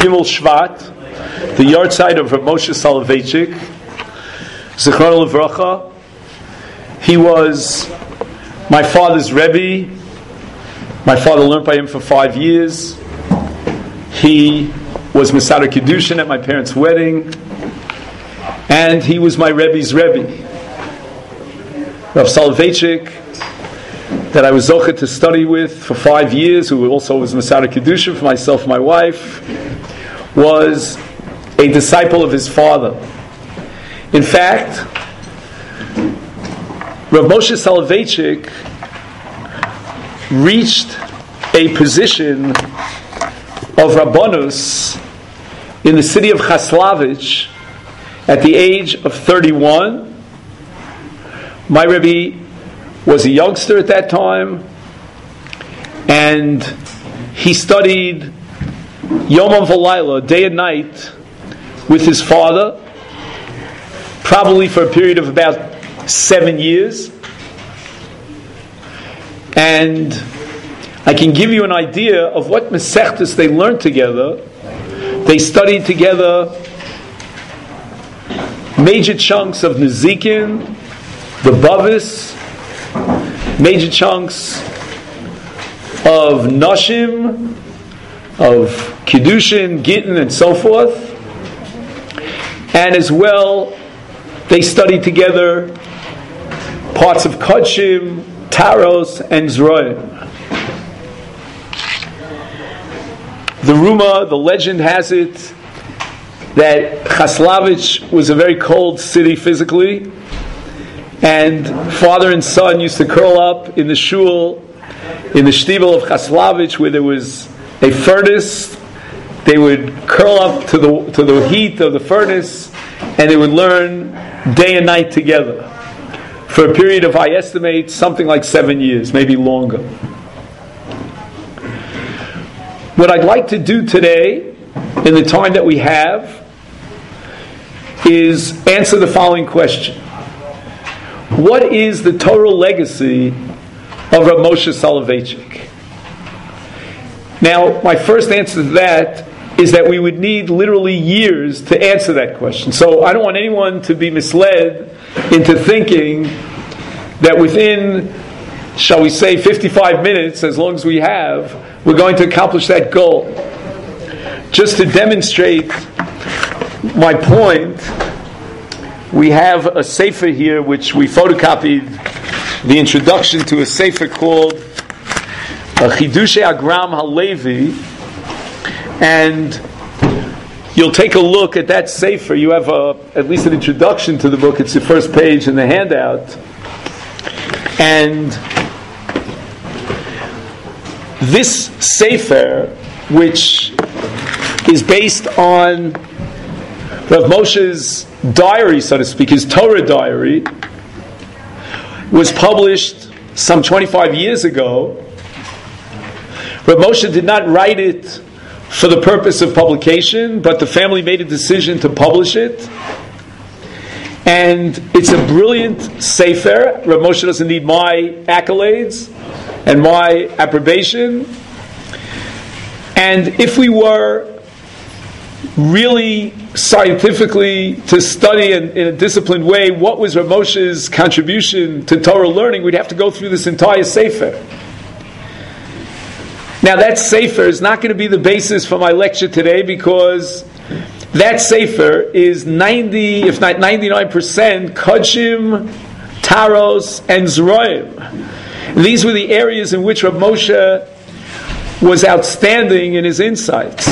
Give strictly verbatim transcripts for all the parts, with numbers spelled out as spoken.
Gimel Shvat, the yahrzeit of Rav Moshe Soloveitchik, Zichrono Livracha. He was my father's Rebbe. My father learned by him for five years. He was Mesader Kiddushin at my parents' wedding, and he was my Rebbe's Rebbe. Rav Soloveitchik, that I was zocher to study with for five years, who also was Mesader Kiddushin for myself and my wife, was a disciple of his father. In fact, Rav Moshe Soloveitchik reached a position of Rabbanus in the city of Chaslavich at the age of thirty-one. My Rebbe was a youngster at that time, and he studied Yomam V'Layla, day and night, with his father, probably for a period of about seven years. And I can give you an idea of what Masechtas they learned together. They studied together major chunks of Nezikin, the Bavis, major chunks of Nashim, of Kiddushin, Gittin, and so forth. And as well, they studied together parts of Kodshim, Taros, and Zroim. The rumor, the legend has it that Chaslavich was a very cold city physically, and father and son used to curl up in the shul, in the shtibel of Chaslavich, where there was a furnace. They would curl up to the to the heat of the furnace, and they would learn day and night together for a period of, I estimate, something like seven years, maybe longer. What I'd like to do today, in the time that we have, is answer the following question. What is the Torah legacy of Rav Moshe Soloveitchik? Now, my first answer to that is that we would need literally years to answer that question. So I don't want anyone to be misled into thinking that within, shall we say, fifty-five minutes, as long as we have, we're going to accomplish that goal. Just to demonstrate my point, we have a sefer here which we photocopied the introduction to a sefer called Chidushei Agram Halevi, and you'll take a look at that sefer. You have a, at least an introduction to the book. It's the first page in the handout. And this sefer, which is based on Rav Moshe's diary, so to speak, his Torah diary, was published some twenty-five years ago. Rav Moshe did not write it for the purpose of publication, but the family made a decision to publish it. And it's a brilliant sefer. Rav Moshe doesn't need my accolades and my approbation. And if we were really scientifically to study in, in a disciplined way what was Rav Moshe's contribution to Torah learning, we'd have to go through this entire sefer. Now that sefer is not going to be the basis for my lecture today, because that sefer is ninety, if not ninety-nine percent, Kodshim, Taros, and Zroim. These were the areas in which Rav Moshe was outstanding in his insights.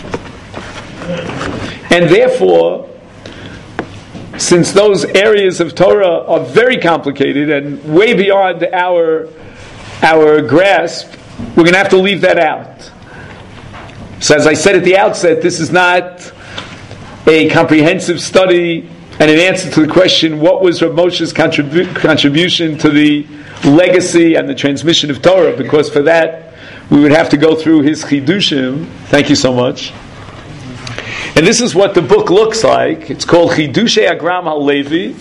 And therefore, since those areas of Torah are very complicated and way beyond our, our grasp, we're going to have to leave that out. So as I said at the outset, this is not a comprehensive study and an answer to the question, what was Rav Moshe's contribu- contribution to the legacy and the transmission of Torah, because for that we would have to go through his Chidushim. Thank you so much. And this is what the book looks like. It's called Chidushei Agram Halevi.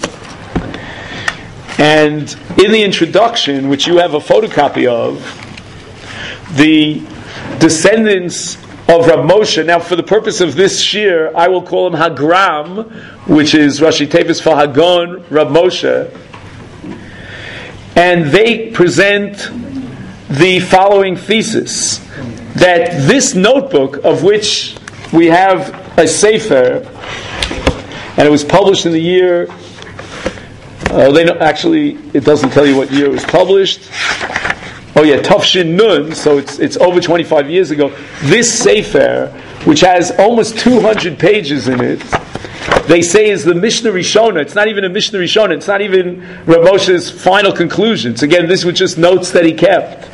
And in the introduction, which you have a photocopy of, the descendants of Rav Moshe. Now, for the purpose of this shir, I will call him Hagram, which is Rashi Tevis for Hagon Rav Moshe. And they present the following thesis, that this notebook, of which we have a sefer, and it was published in the year, uh, they know, actually, it doesn't tell you what year it was published. Oh yeah, Tafshin Nun, so it's it's over twenty-five years ago. This sefer, which has almost two hundred pages in it, they say is the Mishnah Rishona. It's not even a Mishnah Rishona. It's not even Rav Moshe's final conclusions. Again, this was just notes that he kept.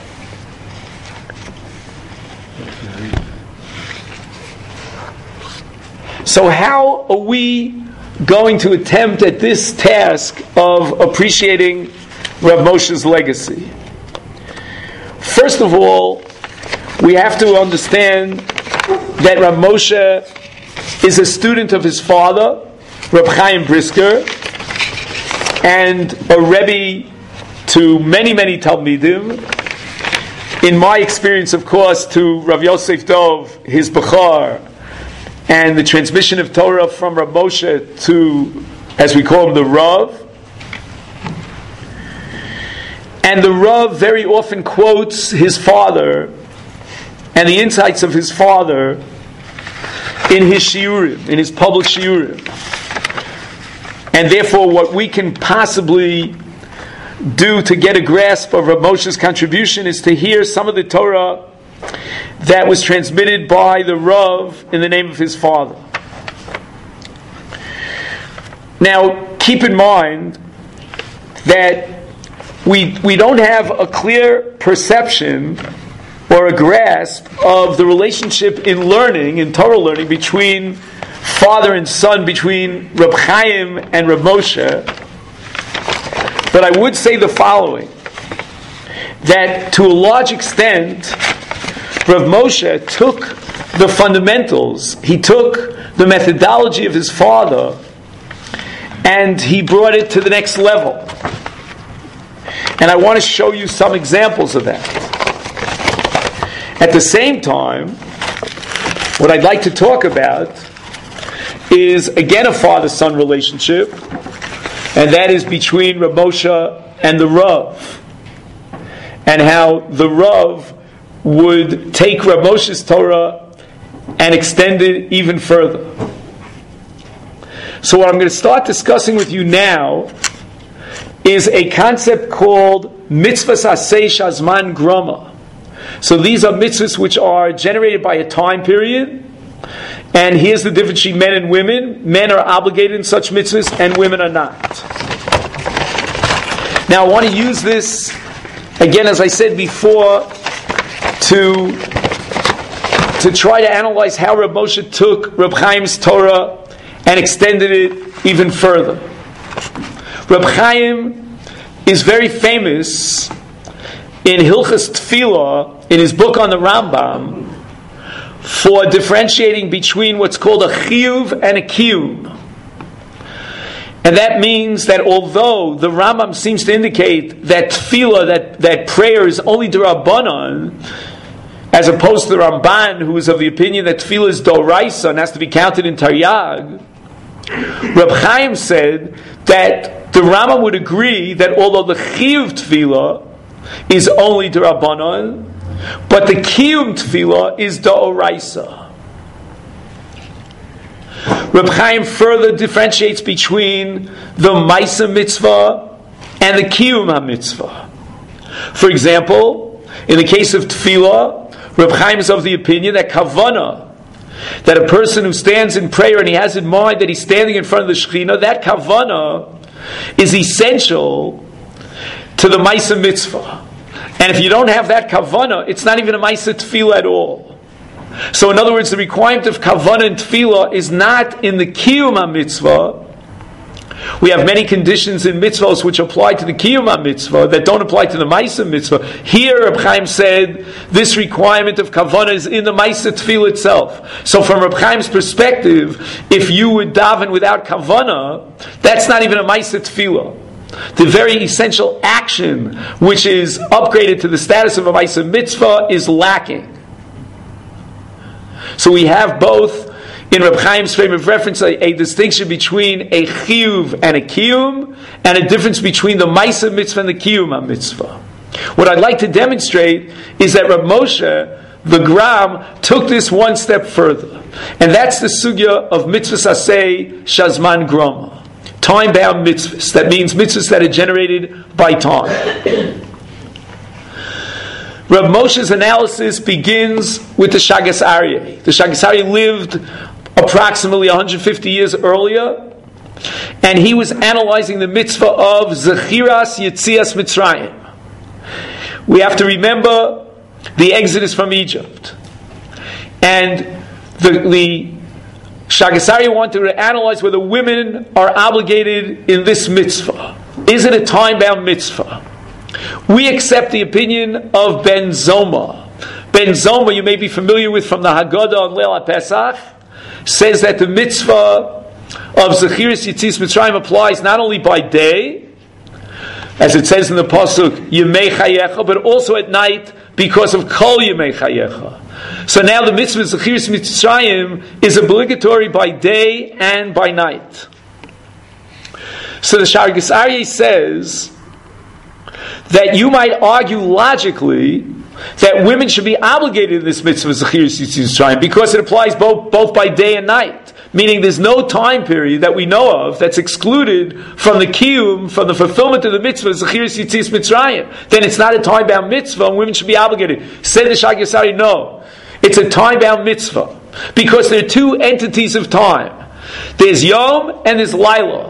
So how are we going to attempt at this task of appreciating Rav Moshe's legacy? First of all, we have to understand that Rav Moshe is a student of his father, Reb Chaim Brisker, and a Rebbe to many, many Talmidim. In my experience, of course, to Rav Yosef Dov, his Bechar, and the transmission of Torah from Rav Moshe to, as we call him, the Rav. And the Rav very often quotes his father and the insights of his father in his shiurim, in his public shiurim. And therefore, what we can possibly do to get a grasp of Rav Moshe's contribution is to hear some of the Torah that was transmitted by the Rav in the name of his father. Now, keep in mind that we we don't have a clear perception or a grasp of the relationship in learning, in Torah learning, between father and son, between Reb Chaim and Reb Moshe. But I would say the following, that to a large extent, Rav Moshe took the fundamentals, he took the methodology of his father, and he brought it to the next level. And I want to show you some examples of that. At the same time, what I'd like to talk about is, again, a father-son relationship, and that is between Rav Moshe and the Rav, and how the Rav would take Rav Moshe's Torah and extend it even further. So what I'm going to start discussing with you now is a concept called mitzvahs aseh shazman grama. So these are mitzvahs which are generated by a time period, and here's the difference between men and women. Men are obligated in such mitzvahs, and women are not. Now I want to use this, again, as I said before, to, to try to analyze how Reb Moshe took Reb Chaim's Torah and extended it even further. Reb Chaim is very famous in Hilchas Tefillah, in his book on the Rambam, for differentiating between what's called a chiyuv and a kiyum. And that means that although the Rambam seems to indicate that tefillah, that, that prayer is only d'Rabbanan, as opposed to the Ramban, who is of the opinion that tefillah is d'oraisa and has to be counted in Taryag, Reb Chaim said that the Rambam would agree that although the chiyuv tefillah is only d'Rabbanan, but the kiyum tefillah is d'oraisa. Reb Chaim further differentiates between the Maisa mitzvah and the Kiyum HaMitzvah. For example, in the case of Tefillah, Reb Chaim is of the opinion that Kavanah, that a person who stands in prayer and he has in mind that he's standing in front of the Shekhinah, that Kavanah is essential to the Maisa mitzvah. And if you don't have that Kavanah, it's not even a Maisa Tefillah at all. So in other words, the requirement of kavanah and tefillah is not in the kiyum ha-mitzvah. We have many conditions in mitzvahs which apply to the kiyum ha-mitzvah that don't apply to the ma'aseh mitzvah. Here, Reb Chaim said this requirement of kavanah is in the ma'aseh tefillah itself. So from Reb Chaim's perspective, if you would daven without kavanah, that's not even a ma'aseh tefillah. The very essential action which is upgraded to the status of a ma'aseh mitzvah is lacking. So we have both, in Reb Chaim's frame of reference, a, a distinction between a chiyuv and a kiyum, and a difference between the ma'aseh mitzvah and the kiyum mitzvah. What I'd like to demonstrate is that Reb Moshe, the Gram, took this one step further. And that's the sugya of mitzvahs aseh shazman groma. Time-bound mitzvahs. That means mitzvahs that are generated by time. Reb Moshe's analysis begins with the Shagas Aryeh. The Shagas Aryeh lived approximately one hundred fifty years earlier, and he was analyzing the mitzvah of Zechiras Yetzias Mitzrayim. We have to remember the exodus from Egypt. And the, the Shagas Aryeh wanted to analyze whether women are obligated in this mitzvah. Is it a time-bound mitzvah? We accept the opinion of Ben Zoma. Ben Zoma, you may be familiar with from the Haggadah on Leil HaPesach, says that the mitzvah of Zechiras Yetzias Mitzrayim applies not only by day, as it says in the Pasuk, Yemei Chayecha, but also at night because of Kol Yemei Chayecha. So now the mitzvah of Zechiras Mitzrayim is obligatory by day and by night. So the Shagas Aryeh says that you might argue logically that women should be obligated in this mitzvah of Zechiras Mitzrayim because it applies both, both by day and night. Meaning there's no time period that we know of that's excluded from the kiyum, from the fulfillment of the mitzvah of Zechiras Yetzias Mitzrayim. Then it's not a time-bound mitzvah and women should be obligated. Said the Shagas Aryeh, no. It's a time-bound mitzvah. Because there are two entities of time. There's Yom and there's Laila.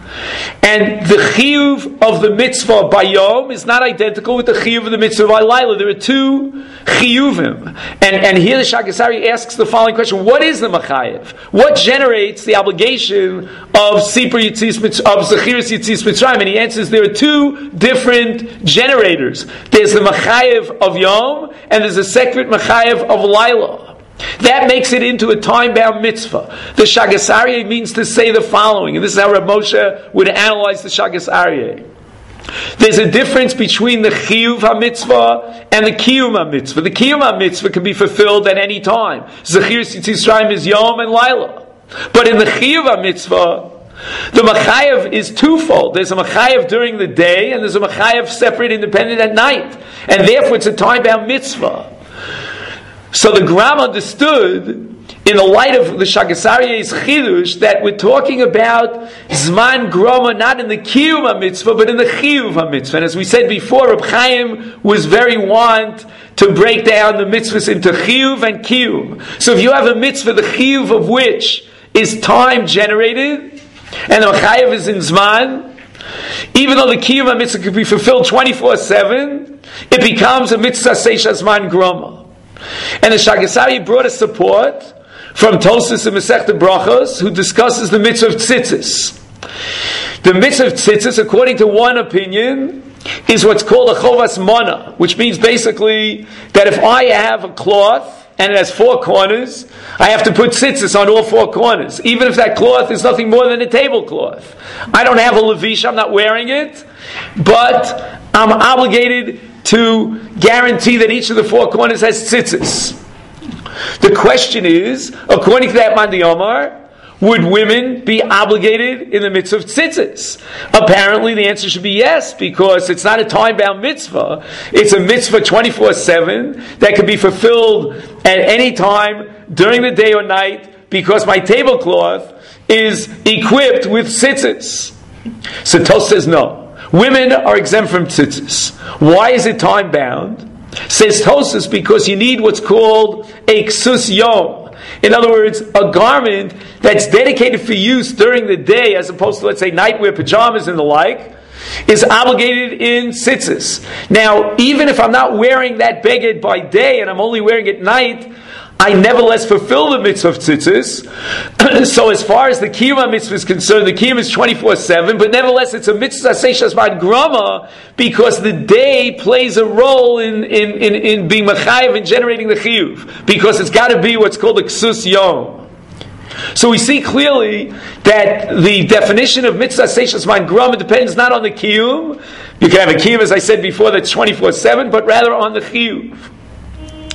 And the chiyuv of the mitzvah by Yom is not identical with the chiyuv of the mitzvah by Laila. There are two chiyuvim. And, and here the Shagas Aryeh asks the following question. What is the machayev? What generates the obligation of Sipur Yetzias of Zechiras Yetzias Mitzrayim? And he answers there are two different generators. There's the machayev of Yom and there's a separate machayev of Laila. That makes it into a time-bound mitzvah. The Shagas Aryeh means to say the following, and this is how Reb Moshe would analyze the Shagas Aryeh. There's a difference between the chiyuv ha-mitzvah and the kiyum ha-mitzvah. The kiyum ha-mitzvah can be fulfilled at any time. Zechiras Yetzias Mitzrayim is Yom and Laila. But in the chiyuv ha-mitzvah, the machayev is twofold. There's a machayev during the day, and there's a machayev separate, independent at night. And therefore it's a time-bound mitzvah. So the Gram understood, in the light of the Shagas Aryeh's chidush, that we're talking about Zman Groma not in the Kiyum HaMitzvah, but in the Chiyuv HaMitzvah. And as we said before, Reb Chaim was very want to break down the mitzvahs into Chiyuv and Kiyum. So if you have a mitzvah, the Chiyuv of which is time generated, and the Chayev is in Zman, even though the Kiyum HaMitzvah could be fulfilled twenty-four seven, it becomes a mitzvah Seisha Zman Groma. And the Shagas Aryeh brought us support from Tosfos and Masechta Brachos, who discusses the mitzvah of tzitzis. The mitzvah of tzitzis, according to one opinion, is what's called a chovas mana, which means basically that if I have a cloth and it has four corners, I have to put tzitzis on all four corners, even if that cloth is nothing more than a tablecloth. I don't have a levish, I'm not wearing it, but I'm obligated to guarantee that each of the four corners has tzitzis. The question is, according to that Mandi Omar, would women be obligated in the mitzvah of tzitzis? Apparently the answer should be yes, because it's not a time-bound mitzvah. It's a mitzvah twenty-four seven that can be fulfilled at any time during the day or night, because my tablecloth is equipped with tzitzis. So Tos says no. Women are exempt from tzitzis. Why is it time bound? Says Tosfos, because you need what's called a ksus yom. In other words, a garment that's dedicated for use during the day, as opposed to, let's say, nightwear, pajamas, and the like, is obligated in tzitzis. Now, even if I'm not wearing that beged by day and I'm only wearing it at night, I nevertheless fulfill the mitzvah of tzitzis. So as far as the kiyum mitzvah is concerned, the kiyum is twenty-four seven, but nevertheless it's a mitzvah seishas mad grama, because the day plays a role in, in, in, in being machayev and generating the chiyuv, because it's got to be what's called a ksus yom. So we see clearly that the definition of mitzvah seishas mad grama depends not on the kiyum. You can have a kiyum, as I said before, that's twenty-four seven, but rather on the chiyuv.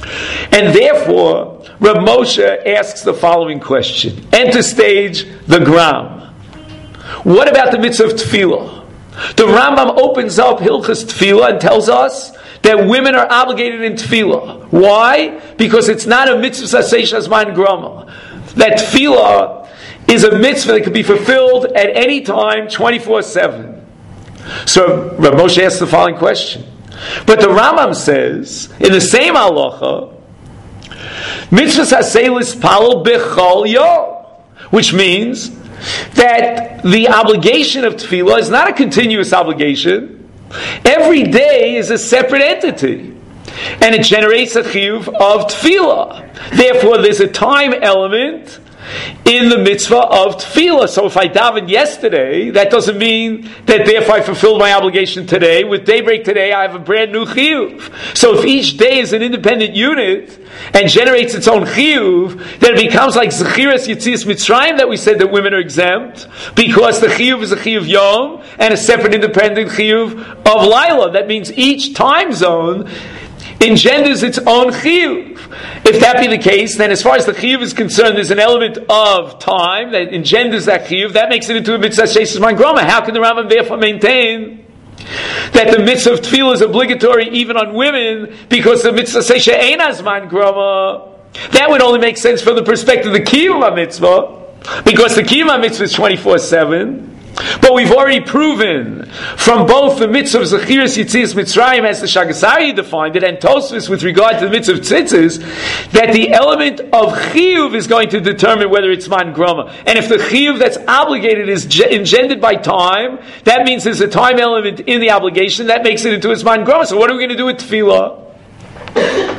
And therefore, Rav Moshe asks the following question. Enter stage, the Gram. What about the mitzvah of tefillah? The Rambam opens up Hilchas Tefillah and tells us that women are obligated in tefillah. Why? Because it's not a mitzvah sasei shazman grama. That tefillah is a mitzvah that can be fulfilled at any time, twenty-four seven. So Rav Moshe asks the following question. But the Rambam says, in the same halacha, mitzvah sasei lispalel bechol yom, which means that the obligation of tefillah is not a continuous obligation. Every day is a separate entity, and it generates a chiyuv of tefillah. Therefore, there's a time element in the mitzvah of tefillah. So if I davened yesterday, that doesn't mean that therefore I fulfilled my obligation today. With daybreak today, I have a brand new chiyuv. So if each day is an independent unit and generates its own chiyuv, then it becomes like Zechiras Yetzias Mitzrayim that we said that women are exempt, because the chiyuv is a chiyuv yom and a separate independent chiyuv of Laila. That means each time zone engenders its own chiyuv. If that be the case, then as far as the chiyuv is concerned, there's an element of time that engenders that chiyuv. That makes it into a mitzvah sheis man groma. How can the Rambam therefore maintain that the mitzvah of tefillah is obligatory even on women, because the mitzvah sheis ein azman groma? That would only make sense from the perspective of the kiyum mitzvah, because the kiyum mitzvah is twenty-four seven. But we've already proven from both the mitzvah of Zechiras Yetzias Mitzrayim, as the Shagasari defined it, and Tosfos with regard to the mitzvah of tzitzis, that the element of chiyuv is going to determine whether it's man groma. And if the chiyuv that's obligated is ge- engendered by time, that means there's a time element in the obligation that makes it into its man groma. So what are we going to do with tefillah?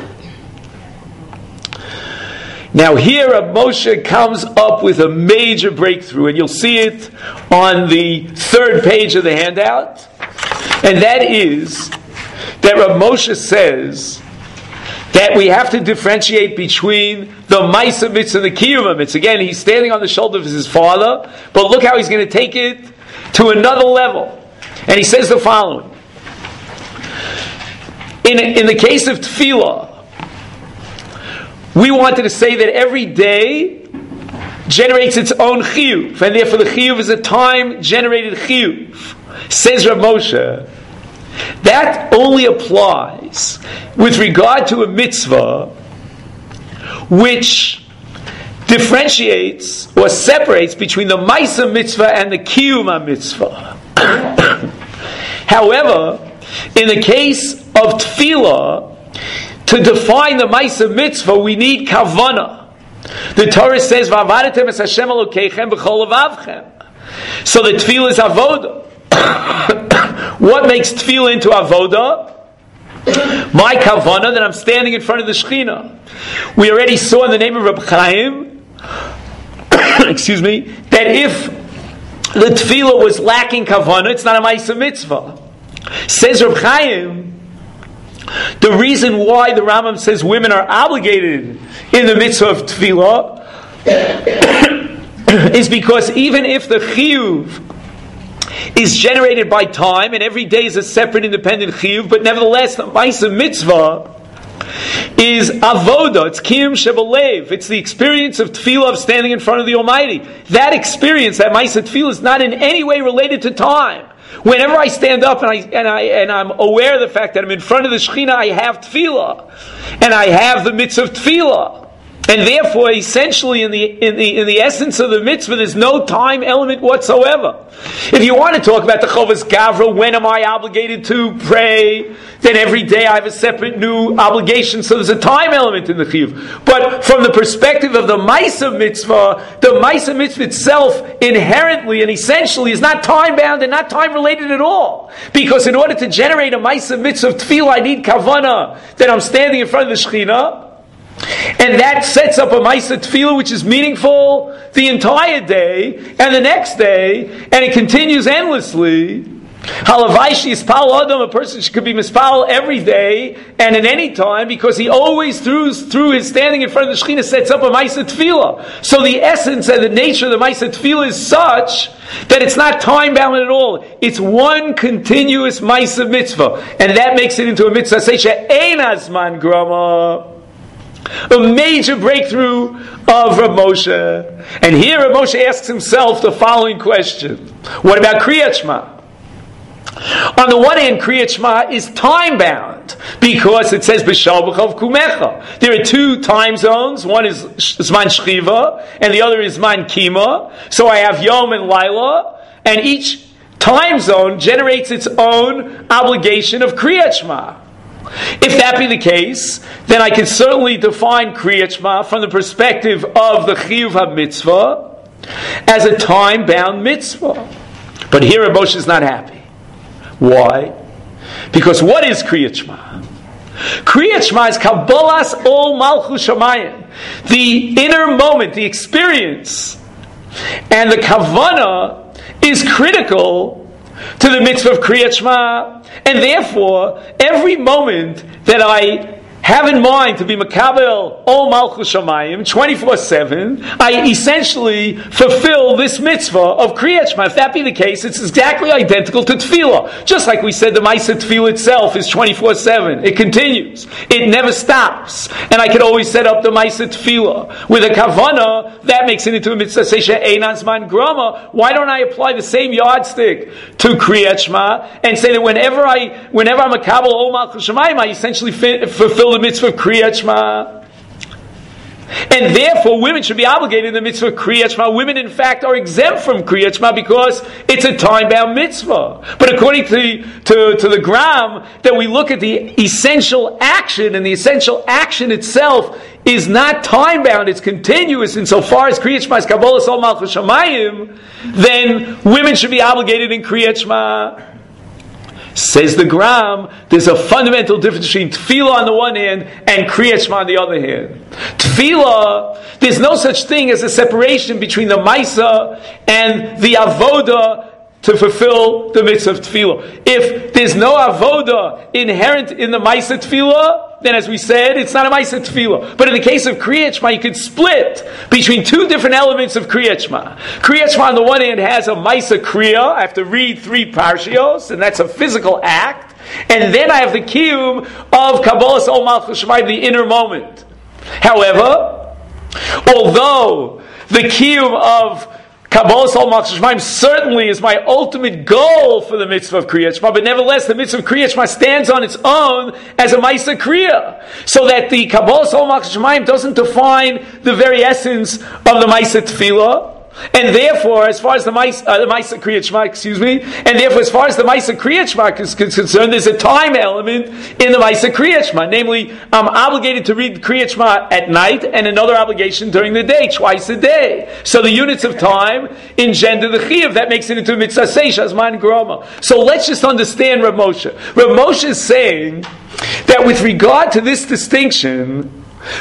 Now here Rav Moshe comes up with a major breakthrough, and you'll see it on the third page of the handout. And that is that Rav Moshe says that we have to differentiate between the Maisa Mitzvah and the Kiyuma Mitzvah. Again, he's standing on the shoulders of his father, but look how he's going to take it to another level. And he says the following. In, in the case of Tefillah, we wanted to say that every day generates its own chiyuv, and therefore the chiyuv is a time-generated chiyuv. Says Rav Moshe, that only applies with regard to a mitzvah which differentiates or separates between the Maisa mitzvah and the Kiyuma mitzvah. However, in the case of tefillah, to define the Maisa mitzvah, we need kavana. The Torah says, "V'avadetem es Hashem Elokeichem b'chol levavchem." So the tefillah is avoda. What makes tefillah into avoda? My kavana, that I'm standing in front of the Shekhinah. We already saw in the name of Reb Chaim, excuse me, that if the tefillah was lacking kavana, it's not a Maisa mitzvah. Says Reb Chaim, the reason why the Rambam says women are obligated in the mitzvah of tefillah is because even if the chiyuv is generated by time, and every day is a separate independent chiyuv, but nevertheless the Maisa mitzvah is avoda, it's kiyum shebalev, it's the experience of tefillah, of standing in front of the Almighty. That experience, that Maisa tefillah, is not in any way related to time. Whenever I stand up and I and I and I'm aware of the fact that I'm in front of the Shekhinah, I have tefillah, and I have the mitzvah of tefillah, and therefore, essentially, in the in the in the essence of the mitzvah, there's no time element whatsoever. If you want to talk about the Chovas Gavra, when am I obligated to pray? Then every day I have a separate new obligation, so there's a time element in the chiyuv. But from the perspective of the Maisa mitzvah, the Maisa mitzvah itself inherently and essentially is not time bound and not time related at all. Because in order to generate a Maisa mitzvah of tefillah, I need kavana, that I'm standing in front of the Shekhinah. And that sets up a Maisa tefillah which is meaningful the entire day and the next day, and it continues endlessly. Halavaishi ispal adam, a person could be mispal every day and at any time, because he always through through his standing in front of the Shekhinah sets up a Maisa tefillah. So the essence and the nature of the Maisa tefillah is such that it's not time bound at all. It's one continuous Maisa mitzvah, and that makes it into a mitzvah seisha ein azman grama. A major breakthrough of Rav Moshe. And here Rav Moshe asks himself the following question. What about Kriyat Shema? On the one hand, Kriyat Shema is time-bound because it says B'shal b'chov kumecha. There are two time zones. One is Zman Shchiva and the other is Zman Kima. So I have Yom and Laila, and each time zone generates its own obligation of Kriyat Shema. If that be the case, then I can certainly define Kriyat Shema from the perspective of the Chiyuv HaMitzvah as a time-bound mitzvah. But here Rav Moshe is not happy. Why? Because what is Kriyat Shema? Kriyat Shema is Kabbalas Ol Malchus Shamayim, the inner moment, the experience, and the Kavanah is critical to the mitzvah of Kriyat Shema, and therefore every moment that I have in mind to be Makabel Ol Malchus Shamayim twenty-four seven, I essentially fulfill this mitzvah of Kriyat Shema. If that be the case, it's exactly identical to Tefillah. Just like we said, the Ma'aseh Tefillah itself is twenty-four seven. It continues. It never stops. And I could always set up the Ma'aseh Tefillah. With a Kavanah, that makes it into a mitzvah Seisha Einan Zman Grama. Why don't I apply the same yardstick to Kriyat Shema and say that whenever I, whenever I'm Makabel Ol Malchus Shamayim, I essentially fi- fulfill the mitzvah of Kriyat Shema. And therefore, women should be obligated in the mitzvah of Kriyat Shema. Women, in fact, are exempt from Kriyat Shema because it's a time-bound mitzvah. But according to, to, to the Gram, that we look at the essential action, and the essential action itself is not time-bound, it's continuous insofar as Kriyat Shema is Kabbalas Ol Malchus Shamayim, then women should be obligated in Kriyat Shema. Says the Gram, there's a fundamental difference between Tefillah on the one hand and Kriyat Shema on the other hand. Tefillah, there's no such thing as a separation between the Maisa and the Avoda to fulfill the mitzvah of Tefillah. If there's no Avoda inherent in the Maisa Tefillah, then as we said, it's not a Ma'aseh Tefillah. But in the case of Kriyat Shema, you could split between two different elements of Kriyat Shema. Kriyat Shema on the one hand has a Ma'aseh Kriya. I have to read three parshios, and that's a physical act. And then I have the kiyum of Kabbalas Ol Malchus Shamayim, the inner moment. However, although the kiyum of Kabbalas Ol Malchus Shamayim certainly is my ultimate goal for the mitzvah of Kriyat Shema, but nevertheless the mitzvah of Kriyat Shema stands on its own as a Ma'aseh Kriya, so that the Kabbalas Ol Malchus Shamayim doesn't define the very essence of the Ma'aseh Tefillah. And therefore, as far as the Ma'aseh uh, Kriyat Shema, excuse me, and therefore, as far as the Ma'aseh Kriyat Shema is concerned, there's a time element in the Ma'aseh Kriyat Shema. Namely, I'm obligated to read Kriyat Shema at night, and another obligation during the day, twice a day. So the units of time engender the chiyuv. That makes it into a mitzvah seisha zman grama. So let's just understand Rav Moshe. Rav Moshe is saying that with regard to this distinction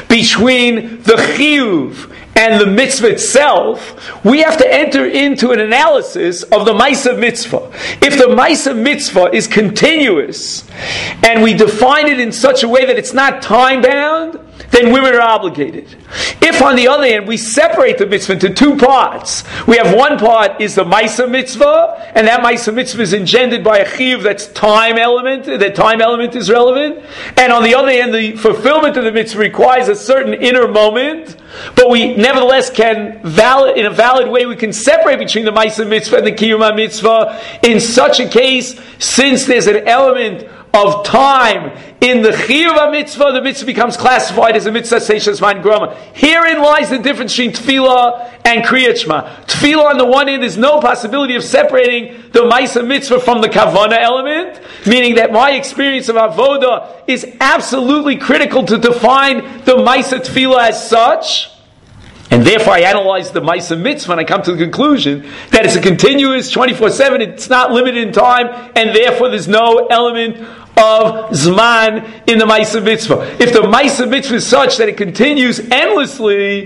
between the chiyuv and the mitzvah itself, we have to enter into an analysis of the Ma'aseh mitzvah. If the Ma'aseh mitzvah is continuous, and we define it in such a way that it's not time-bound, then women are obligated. If, on the other hand, we separate the mitzvah into two parts, we have one part is the Ma'aseh mitzvah, and that Ma'aseh mitzvah is engendered by a chiyuv that's time element, that time element is relevant, and on the other hand, the fulfillment of the mitzvah requires a certain inner moment, but we nevertheless can, valid, in a valid way, we can separate between the Ma'aseh mitzvah and the Kiyum mitzvah. In such a case, since there's an element of time in the Chiyuv mitzvah, the mitzvah becomes classified as a mitzvah seisha zman grama. Herein lies the difference between Tefillah and Kriyat Shema. Tefillah on the one hand, there's no possibility of separating the Ma'aseh mitzvah from the Kavanah element, meaning that my experience of Avodah is absolutely critical to define the Ma'aseh Tefillah as such. And therefore I analyze the Ma'aseh mitzvah and I come to the conclusion that it's a continuous twenty-four seven, it's not limited in time, and therefore there's no element of Zman in the Ma'aseh mitzvah. If the Ma'aseh mitzvah is such that it continues endlessly,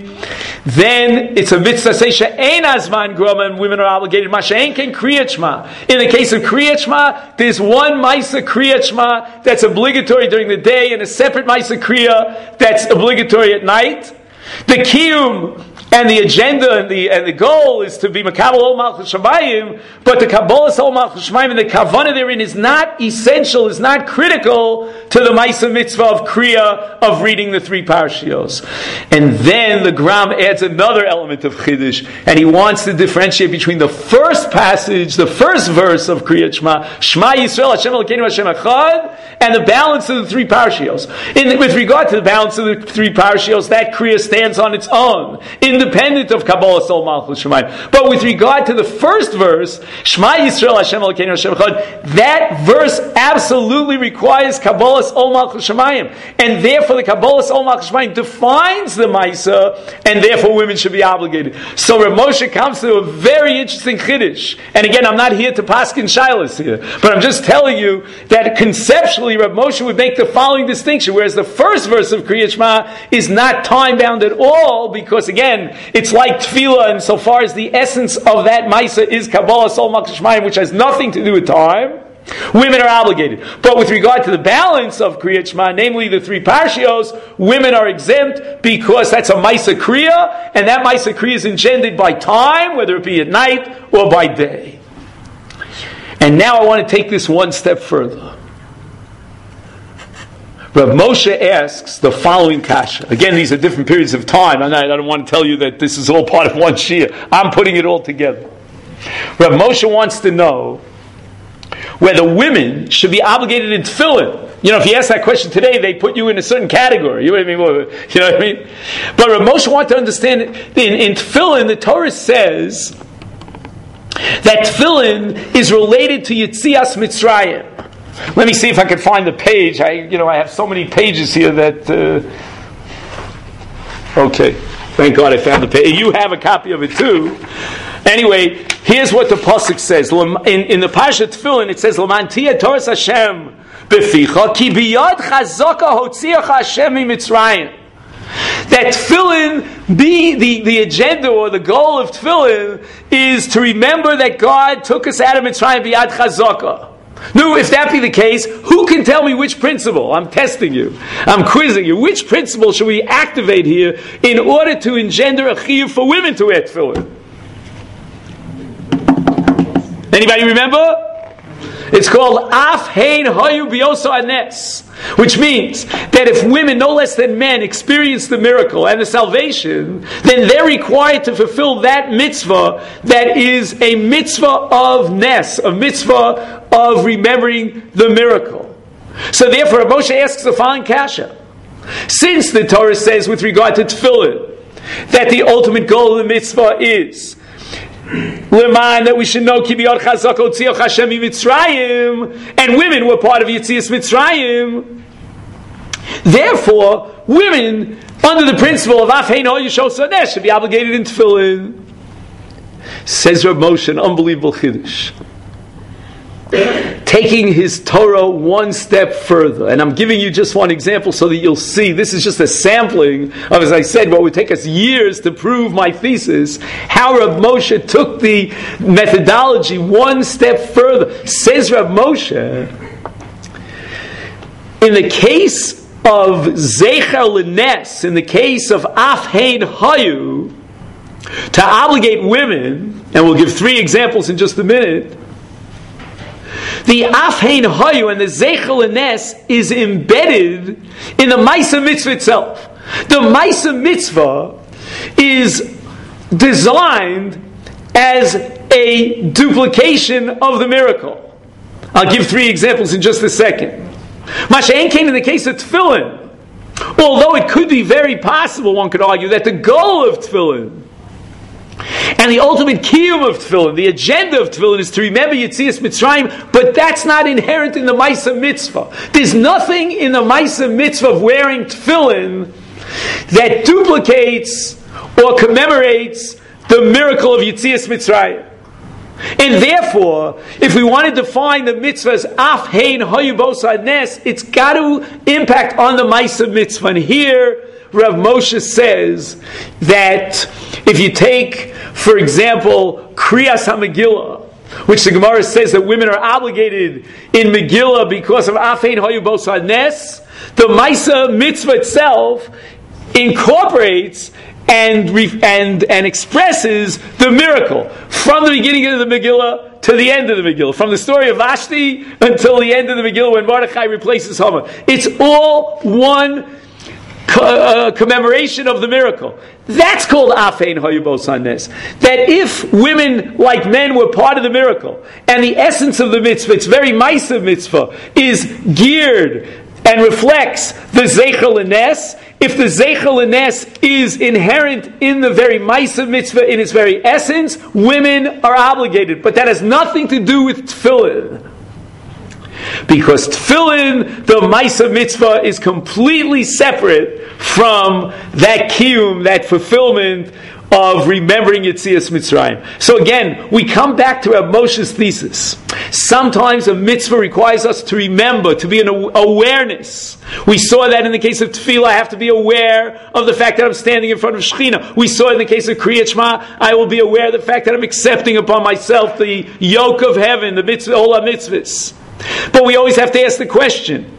then it's a mitzvah seisha eina Zman grama, and women are obligated. Masha'en ken Kriyat Shema. In the case of Kriyat Shema, there's one Ma'aseh Kriyat Shema that's obligatory during the day, and a separate Ma'aseh Kriya that's obligatory at night. The kiyum and the agenda and the and the goal is to be Makabel Ol Malchus Shamayim, but the Kabbalas Ol Malchus Shamayim and the Kavanah therein is not essential, is not critical to the Maisa Mitzvah of Kriya, of reading the three Parshios. And then the Gram adds another element of Chiddush, and he wants to differentiate between the first passage, the first verse of Kriyat Shema, Shema Yisrael Hashem Elokeinu Hashem Echad, and the balance of the three Parshios. In, with regard to the balance of the three Parshios, that Kriya stands on its own, independent of Kabbalah Sol Malchus Shemayim. But with regard to the first verse, Shema Yisrael Hashem Elokeinu Hashem Echad, that verse absolutely requires Kabbalah Sol Malchus Shemayim, and therefore the Kabbalah Sol Malchus Shemayim defines the Maisa, and therefore women should be obligated. So Rav Moshe comes to a very interesting Chiddush. And again, I'm not here to paskin shilas here, but I'm just telling you that conceptually Rav Moshe would make the following distinction, whereas the first verse of Kriyat Shema is not time-bound at all, because again, it's like Tefillah, and so far as the essence of that Maisa is Kabbalah Sol Malchus Shemayim, which has nothing to do with time, women are obligated. But with regard to the balance of Kriyat Shema, namely the three Parshios, women are exempt because that's a Maisa Kriya, and that Maisa Kriya is engendered by time, whether it be at night or by day. And now I want to take this one step further. Rav Moshe asks the following kasha. Again, these are different periods of time. And I don't want to tell you that this is all part of one shir. I'm putting it all together. Rav Moshe wants to know whether women should be obligated in tefillin. You know, if you ask that question today, they put you in a certain category. You know what I mean? You know what I mean? But Rav Moshe wants to understand, in, in tefillin, the Torah says that tefillin is related to Yetzias Mitzrayim. Let me see if I can find the page. I, you know, I have so many pages here that. Uh, okay, thank God I found the page. You have a copy of it too. Anyway, here's what the pasuk says in, in the Parshat Tefillin. It says, "L'man tiyeh Toras Hashem beficha, ki biyad chazaka hotziach Hashem miMitzrayim." That tefillin, be the, the agenda or the goal of tefillin is to remember that God took us out of Mitzrayim biyad chazaka. No, if that be the case, who can tell me which principle? I'm testing you. I'm quizzing you. Which principle should we activate here in order to engender a chiyuv for women to wear tefillin? Anybody remember? It's called Af Hein Hayu Bioso Anes, which means that if women, no less than men, experience the miracle and the salvation, then they're required to fulfill that mitzvah that is a mitzvah of Nes, a mitzvah of remembering the miracle. So therefore, Moshe asks the following kasha. Since the Torah says with regard to tefillin that the ultimate goal of the mitzvah is Leman, that we should know Kibiyot Chazak Otziach Hashem Mitzrayim, and women were part of Yetzias Mitzrayim. Therefore, women, under the principle of Af Hein Hayu Bioso Anes, should be obligated in tefillin. Says Rav Moshe, an unbelievable chiddush. Taking his Torah one step further, and I'm giving you just one example so that you'll see this is just a sampling of, as I said, what would take us years to prove my thesis, how Rav Moshe took the methodology one step further. Says Rav Moshe, in the case of Zecher L'Nes, in the case of Af Hein Hayu, to obligate women, and we'll give three examples in just a minute, the Af Hein Hayu and the Zecher L'Nes is embedded in the Maisa Mitzvah itself. The Maisa Mitzvah is designed as a duplication of the miracle. I'll give three examples in just a second. Masha'en came in the case of tefillin. Although it could be very possible, one could argue, that the goal of tefillin and the ultimate kiyum of tefillin, the agenda of tefillin, is to remember Yetzias Mitzrayim, but that's not inherent in the Maisa Mitzvah. There's nothing in the Maisa Mitzvah of wearing tefillin that duplicates or commemorates the miracle of Yetzias Mitzrayim. And therefore, if we want to define the mitzvah as Af Hein Hayu Bioso Anes, it's got to impact on the Maisa Mitzvah. And here, Rav Moshe says that if you take, for example, Kriyas HaMegillah, which the Gemara says that women are obligated in Megillah because of Af Hein Hayu Bioso Anes, the Maisa Mitzvah itself incorporates and, re- and, and expresses the miracle from the beginning of the Megillah to the end of the Megillah, from the story of Vashti until the end of the Megillah when Mordechai replaces Haman. It's all one co- uh, commemoration of the miracle. That's called Afein Hayubos Hanes. That if women like men were part of the miracle, and the essence of the mitzvah, it's very Maisa mitzvah, is geared and reflects the Zeichel L'Nes, if the Zeichel L'Nes is inherent in the very Maisa mitzvah, in its very essence, women are obligated. But that has nothing to do with Tefillin. Because Tefillin, the Maisa mitzvah, is completely separate from that kiyum, that fulfillment of remembering Yetzias Mitzrayim. So again, we come back to Rav Moshe's thesis. Sometimes a mitzvah requires us to remember, to be an awareness. We saw that in the case of Tefillah, I have to be aware of the fact that I'm standing in front of Shekhinah. We saw in the case of Kriyat Shema, I will be aware of the fact that I'm accepting upon myself the yoke of heaven, the mitzvah, Olam mitzvahs. But we always have to ask the question,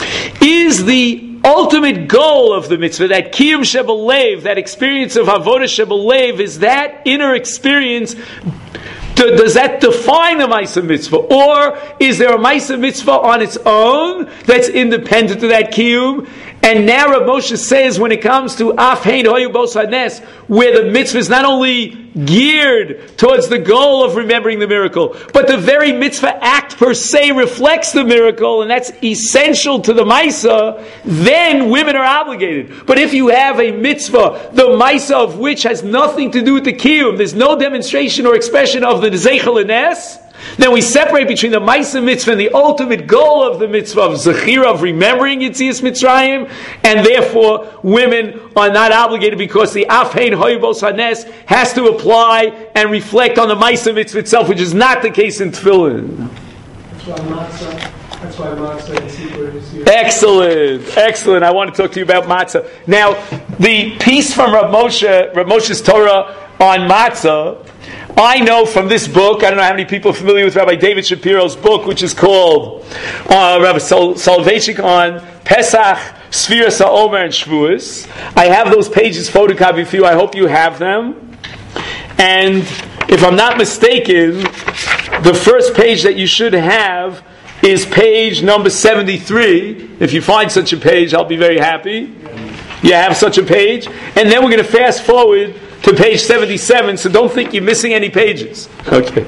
is the ultimate goal of the mitzvah, that kiyum shebelev, that experience of avodah shebelev, is that inner experience, do, does that define the Maisa mitzvah? Or is there a Maisa mitzvah on its own that's independent of that kiyum? And now Rav Moshe says, when it comes to Afein Hayubos Hanes, where the mitzvah is not only geared towards the goal of remembering the miracle, but the very mitzvah act per se reflects the miracle, and that's essential to the Maisa, then women are obligated. But if you have a mitzvah, the Maisa of which has nothing to do with the kiyum, there's no demonstration or expression of the Zeichel L'Nes, then we separate between the Maisa mitzvah and the ultimate goal of the mitzvah of Zechira, of remembering Yetzias Mitzrayim, and therefore women are not obligated because the Afein Hayubos Hanes has to apply and reflect on the Maisa mitzvah itself, which is not the case in Tefillin. That's why matzah, that's why matzah is secret is here. Excellent, excellent. I want to talk to you about matzah. Now, the piece from Rav Moshe, Rav Moshe's Torah on matzah, I know from this book, I don't know how many people are familiar with Rabbi David Shapiro's book, which is called uh, Rabbi Sol- Soloveitchik on Pesach, Sfiras HaOmer, and Shavuos. I have those pages photocopied for you. I hope you have them. And if I'm not mistaken, the first page that you should have is page number seventy-three. If you find such a page, I'll be very happy. You have such a page. And then we're going to fast forward to page seventy-seven, so don't think you're missing any pages. Okay.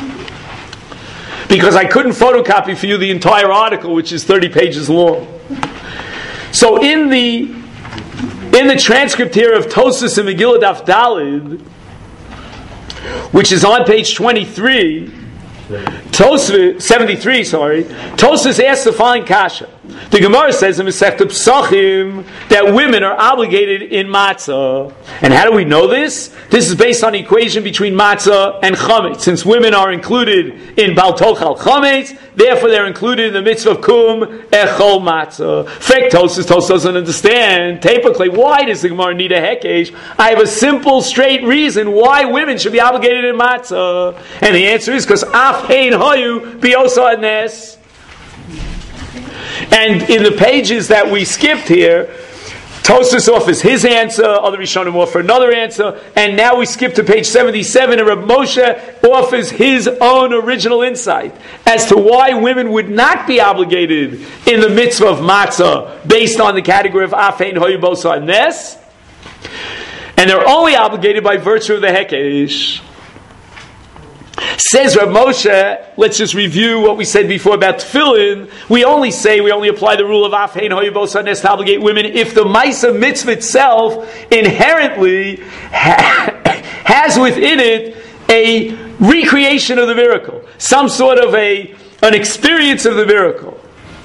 Because I couldn't photocopy for you the entire article, which is thirty pages long. So in the in the transcript here of Tosas and Megillah Daf Dalid, which is on page twenty-three, Tosas, seventy-three, sorry, Tosas asks the following kasha. The Gemara says in Masechta Pesachim that women are obligated in matzah. And how do we know this? This is based on the equation between matzah and chametz. Since women are included in Bal Tochal chametz, therefore they're included in the mitzvah of kum echol matzah. Fake Tosas, Tosas doesn't understand. Typically, why does the Gemara need a hekesh? I have a simple, straight reason why women should be obligated in matzah. And the answer is because Afein Hayu Biosa Hanes. And in the pages that we skipped here, Tosas offers his answer, other Rishonim offer another answer, and now we skip to page seventy-seven, and Rav Moshe offers his own original insight as to why women would not be obligated in the mitzvah of matzah based on the category of Afein Hayubos Hanes, and they're only obligated by virtue of the Hekesh. Says Rav Moshe, let's just review what we said before about Tefillin. We only say, we only apply the rule of Afein Hayubos Hanes to obligate women if the Maisa mitzvah itself inherently ha- has within it a recreation of the miracle, some sort of a an experience of the miracle.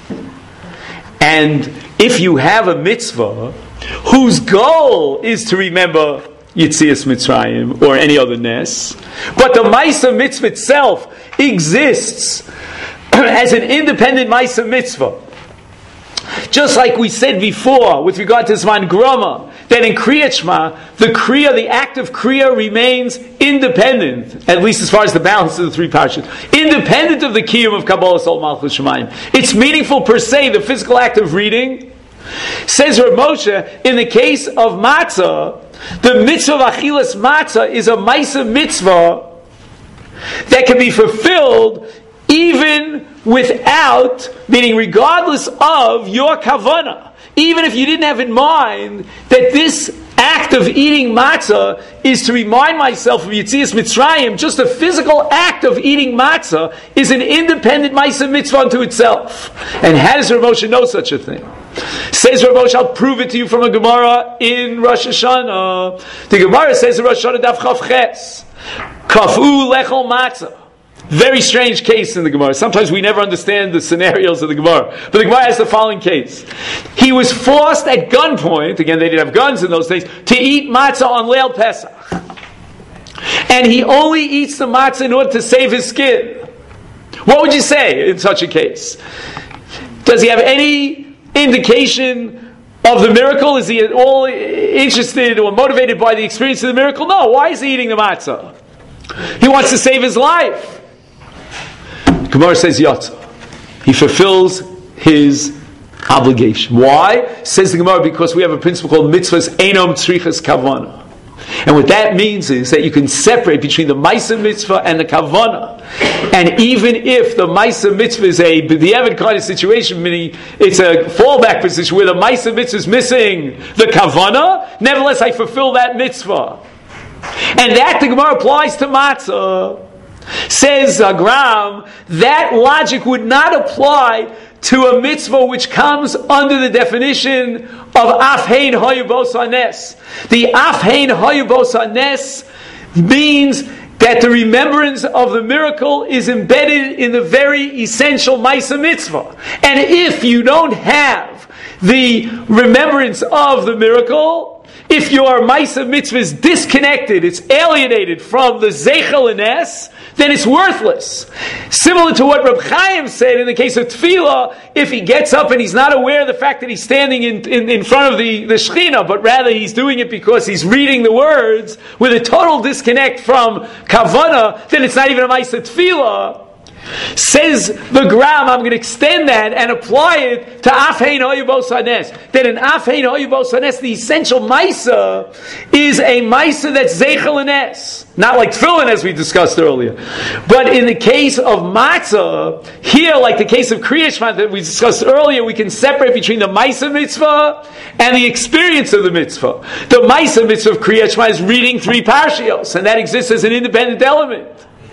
And if you have a mitzvah whose goal is to remember Yetzias Mitzrayim or any other Nes, but the Maisa mitzvah itself exists as an independent Maisa mitzvah. Just like we said before with regard to Zman Groma, that in Kriyat Shema, the Kriya, the act of Kriya remains independent, at least as far as the balance of the three parshas, independent of the Kiyum of Kabbalah Sol Malchus Shemayim. It's meaningful per se, the physical act of reading. Says Rav Moshe, in the case of Matzah, the mitzvah of achilas matzah is a ma'aseh mitzvah that can be fulfilled even without, meaning regardless of your kavanah. Even if you didn't have in mind that this act of eating matzah is to remind myself of Yetzias Mitzrayim, just a physical act of eating matzah is an independent ma'aseh mitzvah unto itself. And how does Rav Moshe know such a thing? Says Rav Moshe, I'll prove it to you from a Gemara in Rosh Hashanah. The Gemara says in Rosh Hashanah Daf Chav Ches, Kafu lechol matzah. Very strange case in the Gemara. Sometimes we never understand the scenarios of the Gemara. But the Gemara has the following case. He was forced at gunpoint, again they didn't have guns in those days, to eat matzah on Leil Pesach. And he only eats the matzah in order to save his skin. What would you say in such a case? Does he have any indication of the miracle? Is he at all interested or motivated by the experience of the miracle? No. Why is he eating the matzah? He wants to save his life. Gemara says Yatza. He fulfills his obligation. Why? Says the Gemara, because we have a principle called mitzvahs einom tzrichas kavana. And what that means is that you can separate between the ma'aseh mitzvah and the kavana. And even if the ma'aseh mitzvah is a b'diavad kind of situation, meaning it's a fallback position where the ma'aseh mitzvah is missing the kavana, nevertheless I fulfill that mitzvah. And that the Gemara applies to matzah. Says Agram, that logic would not apply to a mitzvah which comes under the definition of afhein hayu bos hanes. The afhein hayu bos hanes means that the remembrance of the miracle is embedded in the very essential ma'aseh mitzvah. And if you don't have the remembrance of the miracle, if your ma'aseh mitzvah is disconnected, it's alienated from the zeichel ines, then it's worthless. Similar to what Reb Chaim said in the case of tefillah, if he gets up and he's not aware of the fact that he's standing in, in, in front of the, the Shekhinah, but rather he's doing it because he's reading the words with a total disconnect from kavanah, then it's not even a ma'aseh tefillah. Says the Gram, I'm going to extend that and apply it to Afhein Hoyu Bos Hanes. That in Afhein Hoyu Bos Hanes, the essential Maisa is a Maisa that's Zeichel Hanes. Not like Tefillin as we discussed earlier. But in the case of Matzah, here, like the case of Kriyash Matzah that we discussed earlier, we can separate between the Maisa Mitzvah and the experience of the Mitzvah. The Maisa Mitzvah of Kriyash Matzah is reading three Parshios, and that exists as an independent element.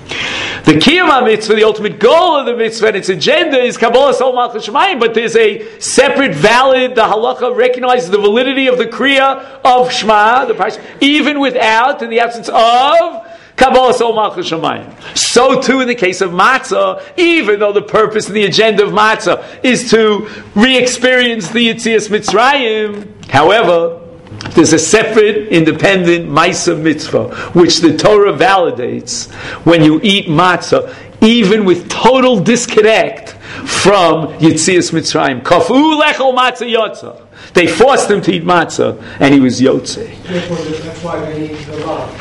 The Kiyama mitzvah, the ultimate goal of the mitzvah and its agenda is Kabbalah Sol Malchus Shemayim, but there's a separate, valid, the halacha recognizes the validity of the Kriya of Shema, the parsha, even without, in the absence of Kabbalah Sol Malchus Shemayim. So too in the case of Matzah, even though the purpose and the agenda of Matzah is to re-experience the Yetzias Mitzrayim, however, there's a separate, independent Maisa mitzvah, which the Torah validates when you eat matzah, even with total disconnect from Yetzias Mitzrayim. Kafu lechol matzah yotza. They forced him to eat matzah, and he was yotze. That's why they eat the law.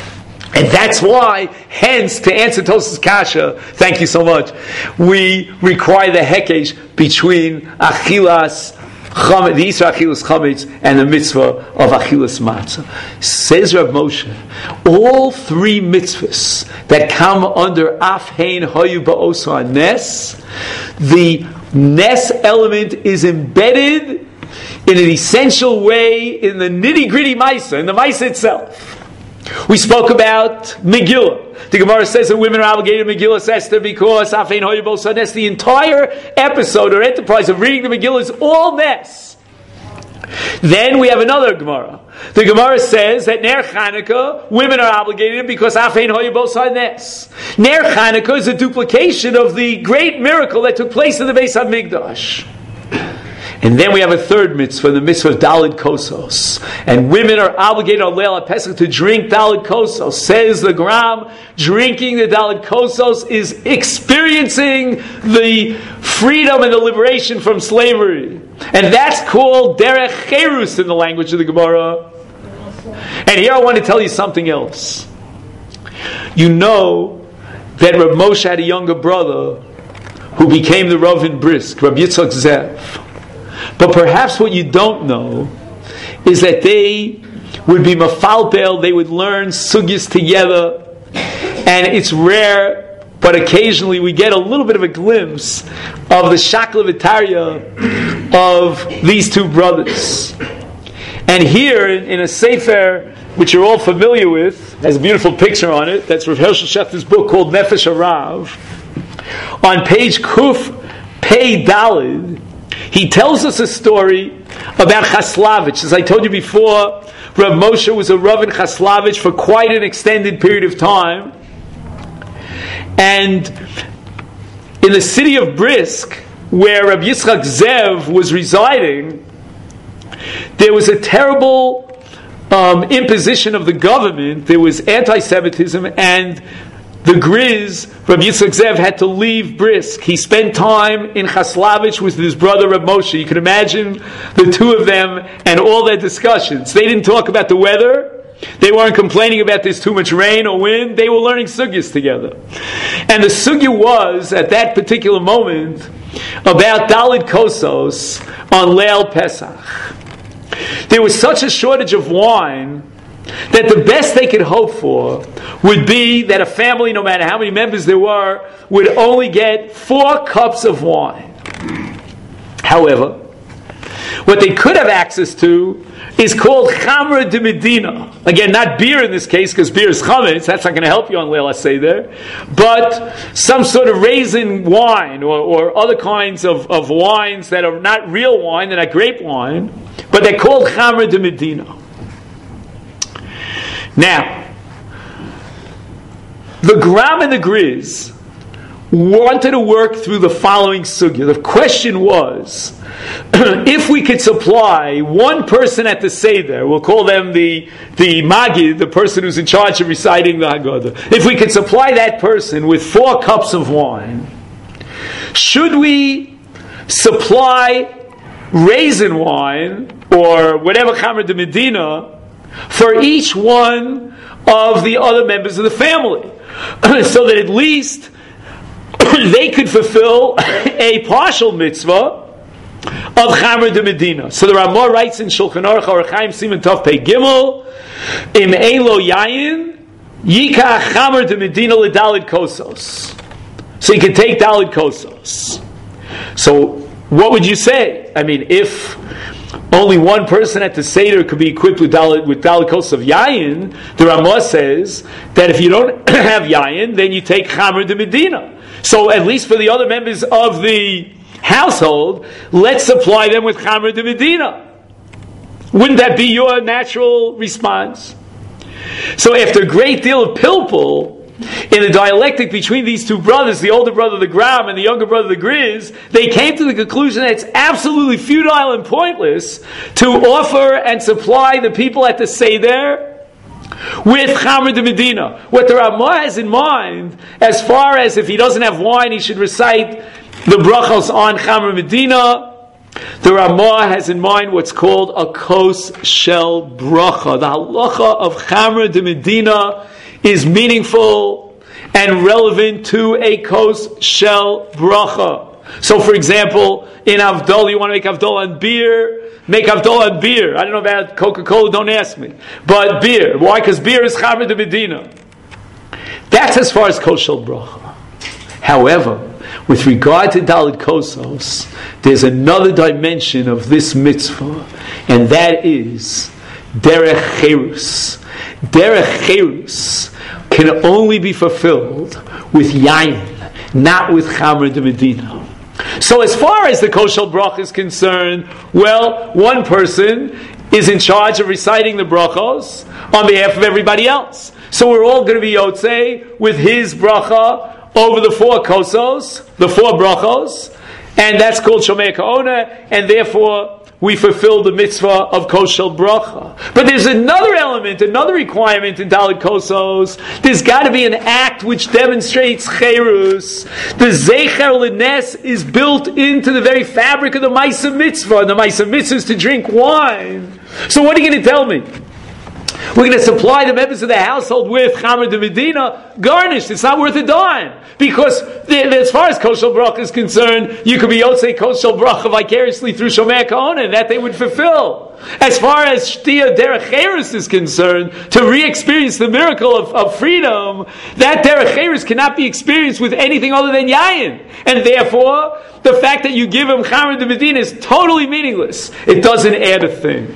And that's why, hence, to answer Tosas Kasha, thank you so much, we require the hekesh between achilas Cham, the Yisra Achilas Chametz and the mitzvah of Achilas Matzah. Says Rav Moshe, all three mitzvahs that come under Afhein Hayu Ba'os HaNes, the Nes element is embedded in an essential way in the nitty-gritty Maisa, in the Maisa itself. We spoke about Megillah. The Gemara says that women are obligated to Megillah Esther because Afein Hoyu Bos HaNes. The entire episode or enterprise of reading the Megillah is all Nes. Then we have another Gemara. The Gemara says that Ner Chanukah, women are obligated because Afein Hoyu Bos HaNes. Ner Chanukah is a duplication of the great miracle that took place in the Beis HaMikdash. And then we have a third mitzvah, the mitzvah of Daled Kosos. And women are obligated on Leil HaPesach to drink Daled Kosos. Says the Gram, drinking the Daled Kosos is experiencing the freedom and the liberation from slavery. And that's called Derech Cherus in the language of the Gemara. And here I want to tell you something else. You know that Reb Moshe had a younger brother who became the Rav in Brisk, Reb Yitzchak Zev. But perhaps what you don't know is that they would be mafalpel, they would learn sugyas together. And it's rare, but occasionally we get a little bit of a glimpse of the shakla v'tarya of these two brothers. And here, in a sefer which you're all familiar with, has a beautiful picture on it, that's Rav Hershel Schechter's book called Nefesh Harav. On page Kuf Pei Dalid, he tells us a story about Chaslavich. As I told you before, Rav Moshe was a Rav in Chaslavich for quite an extended period of time. And in the city of Brisk, where Rabbi Yitzchak Zev was residing, there was a terrible um, imposition of the government. There was anti-Semitism, and the Grizz, Rabbi Yitzchak Zev, had to leave Brisk. He spent time in Chaslavich with his brother Reb Moshe. You can imagine the two of them and all their discussions. They didn't talk about the weather. They weren't complaining about there's too much rain or wind. They were learning sugyas together. And the sugya was, at that particular moment, about Dalid Kosos on Leil Pesach. There was such a shortage of wine that the best they could hope for would be that a family, no matter how many members there were, would only get four cups of wine. However, what they could have access to is called Chamra de Medina. Again, not beer in this case, because beer is chametz. That's not going to help you on Leil HaSeder. But some sort of raisin wine or, or other kinds of, of wines that are not real wine, they're not grape wine, but they're called Chamra de Medina. Now, the Gram and the Grizz wanted to work through the following sugya. The question was, if we could supply one person at the Seder, we'll call them the, the Magid, the person who's in charge of reciting the Haggadah. If we could supply that person with four cups of wine, should we supply raisin wine, or whatever Chamra de Medina, for each one of the other members of the family? So that at least they could fulfill a partial mitzvah of Chamra de Medina. So the Ramah writes in Shulchan Aruch Orach Chaim Siman Tov Pei Gimel, Im ein lo yayin, yikach Chamra de Medina l'dalid kosos. So you can take dalid kosos. So what would you say? I mean, if only one person at the Seder could be equipped with dalid, with dalid kosos of yayin, the Ramah says that if you don't have yayin, then you take Chamra de Medina. So at least for the other members of the household, let's supply them with Chamra de Medina. Wouldn't that be your natural response? So after a great deal of pilpul in the dialectic between these two brothers, the older brother the Gram and the younger brother the Grizz, they came to the conclusion that it's absolutely futile and pointless to offer and supply the people at the Seder with Chamra de Medina. What the Ramah has in mind, as far as if he doesn't have wine, he should recite the brachos on Chamra Medina, the Ramah has in mind what's called a kos shel bracha. The halacha of Chamra de Medina is meaningful and relevant to a kos shel bracha. So, for example, in Avdol, you want to make Avdol on beer, make Avdol on beer. I don't know about Coca-Cola, don't ask me. But beer. Why? Because beer is Chamra de Medina. That's as far as kos shel bracha. However, with regard to Dalid Kosos, there's another dimension of this mitzvah, and that is Derech Cherus. Derech Cherus can only be fulfilled with Yayin, not with Chamra de Medina. So as far as the kos shel bracha is concerned, well, one person is in charge of reciting the brachos on behalf of everybody else. So we're all going to be yotzei with his bracha over the four kosos, the four brachos, and that's called Shomei Ka'ona, and therefore we fulfill the mitzvah of kos shel bracha. But there's another element, another requirement in Dalid Kosos. There's got to be an act which demonstrates cherus. The Zecher L'Nes is built into the very fabric of the Maisa Mitzvah, and the Maisa Mitzvah is to drink wine. So what are you going to tell me? We're going to supply the members of the household with Chamra de Medina garnished. It's not worth a dime. Because as far as kos shel bracha is concerned, you could be yotzei kos shel bracha vicariously through Shomei Ka'ona, and that they would fulfill. As far as Shtia Derech Eretz is concerned, to re-experience the miracle of, of freedom, that Derech Eretz cannot be experienced with anything other than Yayin. And therefore, the fact that you give him Chamer de Medina is totally meaningless. It doesn't add a thing.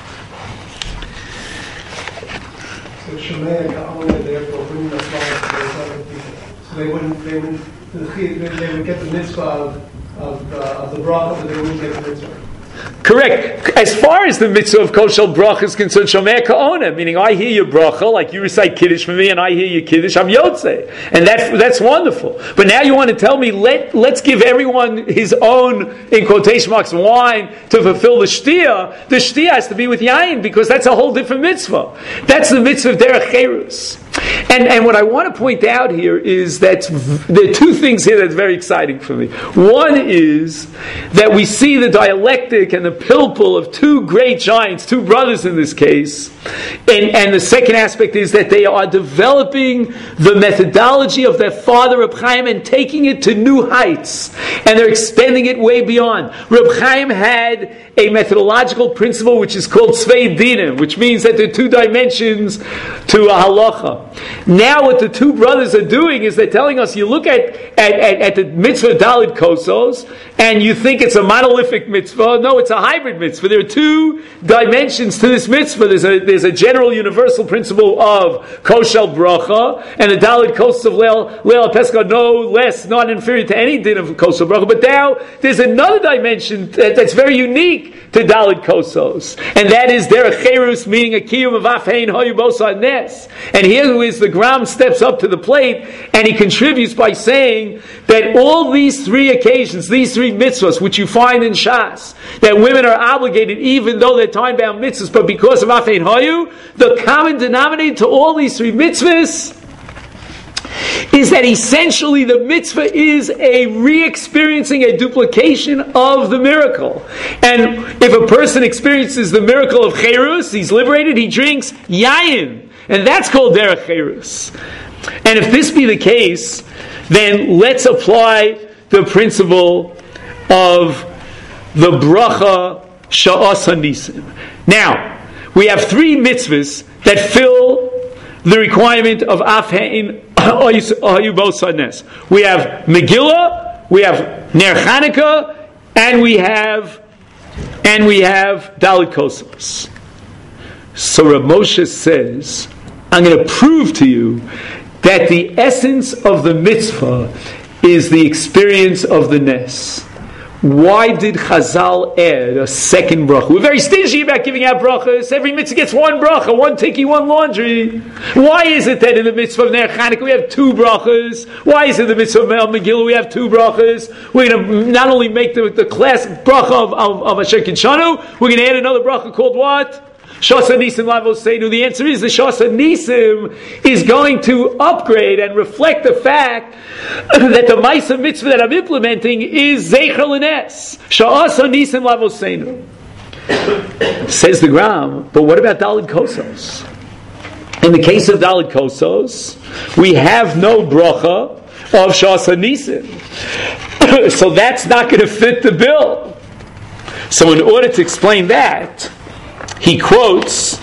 So Shemaya Ka'ona, therefore, wouldn't apply to those other people. So they wouldn't, they wouldn't, they would get the mitzvah of, of, uh, of the bracha, but they wouldn't get the mitzvah. Correct. As far as the mitzvah of Kol Shel Bracha is concerned, Shomei Ka'ona, meaning I hear your bracha, like you recite Kiddush for me, and I hear your Kiddush, I'm Yotzei. And that, that's wonderful. But now you want to tell me, let, let's give everyone his own, in quotation marks, wine to fulfill the Shtia. The Shtia has to be with Yayin, because that's a whole different mitzvah. That's the mitzvah of Derech Cherus. And, and what I want to point out here is that there are two things here that's very exciting for me. One is that we see the dialectic and the pilpul of two great giants, two brothers in this case. And, and the second aspect is that they are developing the methodology of their father Reb Chaim and taking it to new heights. And they're extending it way beyond. Reb Chaim had a methodological principle which is called Tzvei Dinim, which means that there are two dimensions to a halacha. Now what the two brothers are doing is they're telling us, you look at, at, at, at the mitzvah Dalid Kosos, and you think it's a monolithic mitzvah. No, it's a hybrid mitzvah. There are two dimensions to this mitzvah. There's a, there's a general universal principle of Koshel Bracha, and the Dalid Kosos of Leil, Leil Pesach, no less, not inferior to any din of Koshel Bracha. But now there's another dimension that, that's very unique to Dalid Kosos, and that is Derech Cherus, meaning a kiyum of Afhein Hoyu Bosa Nes. And here is the Gram steps up to the plate, and he contributes by saying that all these three occasions, these three mitzvahs, which you find in Shas, that women are obligated even though they're time-bound mitzvahs, but because of Afein Hoyu, the common denominator to all these three mitzvahs is that essentially the mitzvah is a re-experiencing, a duplication of the miracle. And if a person experiences the miracle of Cherus, he's liberated, he drinks Yayin. And that's called Derech Cherus. And if this be the case, then let's apply the principle of the bracha Sha'as HaNisim. Now, we have three mitzvahs that fill the requirement of Afhein Hoyu Bosa Nes. We have Megillah, we have Ner Chanukah, and we have and we have Dalid Kosos. So Rav Moshe says, I'm going to prove to you that the essence of the mitzvah is the experience of the Nes. Why did Chazal add a second bracha? We're very stingy about giving out brachas. Every mitzvah gets one bracha, one tiki, one laundry. Why is it that in the mitzvah of Ner Chanukah we have two brachas? Why is it in the mitzvah of Mel Megillah we have two brachas? We're going to not only make the, the classic bracha of, of, of Asher Kinshanu, we're going to add another bracha called what? Shas HaNisim Lavos Seinu. The answer is the Shas HaNisim is going to upgrade and reflect the fact that the Ma'aseh mitzvah that I'm implementing is Zeicher L'Nes. Shas HaNisim Lavos Seinu. Says the Gram, but what about Dalid Kosos? In the case of Dalid Kosos, we have no bracha of Shas HaNisim. So that's not going to fit the bill. So in order to explain that, he quotes,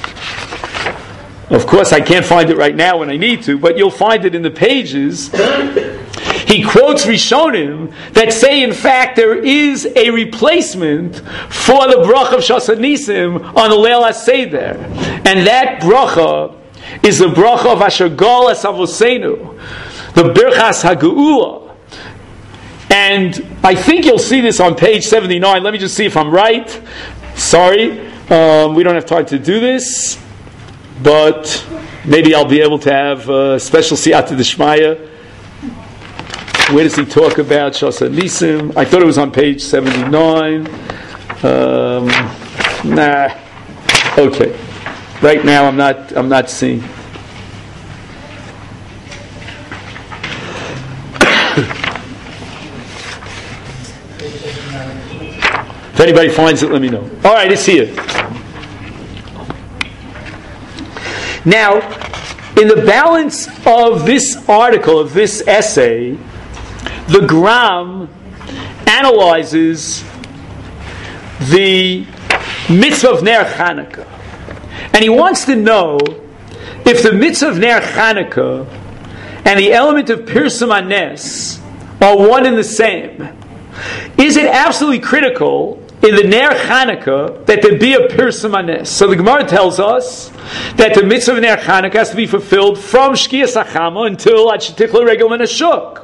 of course I can't find it right now when I need to, but you'll find it in the pages. He quotes Rishonim that say in fact there is a replacement for the bracha of Shas HaNisim on the Leil HaSeder. And that bracha is the bracha of Asher Gal Es Avoseinu, the Birchas HaGeula. And I think you'll see this on page seventy-nine. Let me just see if I'm right. Sorry. Um, we don't have time to do this, but maybe I'll be able to have a special siyata d'shmaya. Where does he talk about Shas HaNisim? I thought it was on page seventy-nine. Um, nah. Okay. Right now, I'm not. I'm not seeing. If anybody finds it, let me know. All right, it's here. Now, in the balance of this article, of this essay, the Gram analyzes the mitzvah of Ner Chanukah. And he wants to know if the mitzvah of Ner Chanukah and the element of Pirsum HaNes are one and the same. Is it absolutely critical in the Ner Chanukah that there be a Pirsum HaNes? So the Gemara tells us that the mitzvah of Ner Chanukah has to be fulfilled from Shkias HaChama until Ad Shetichla Regel Min HaShuk.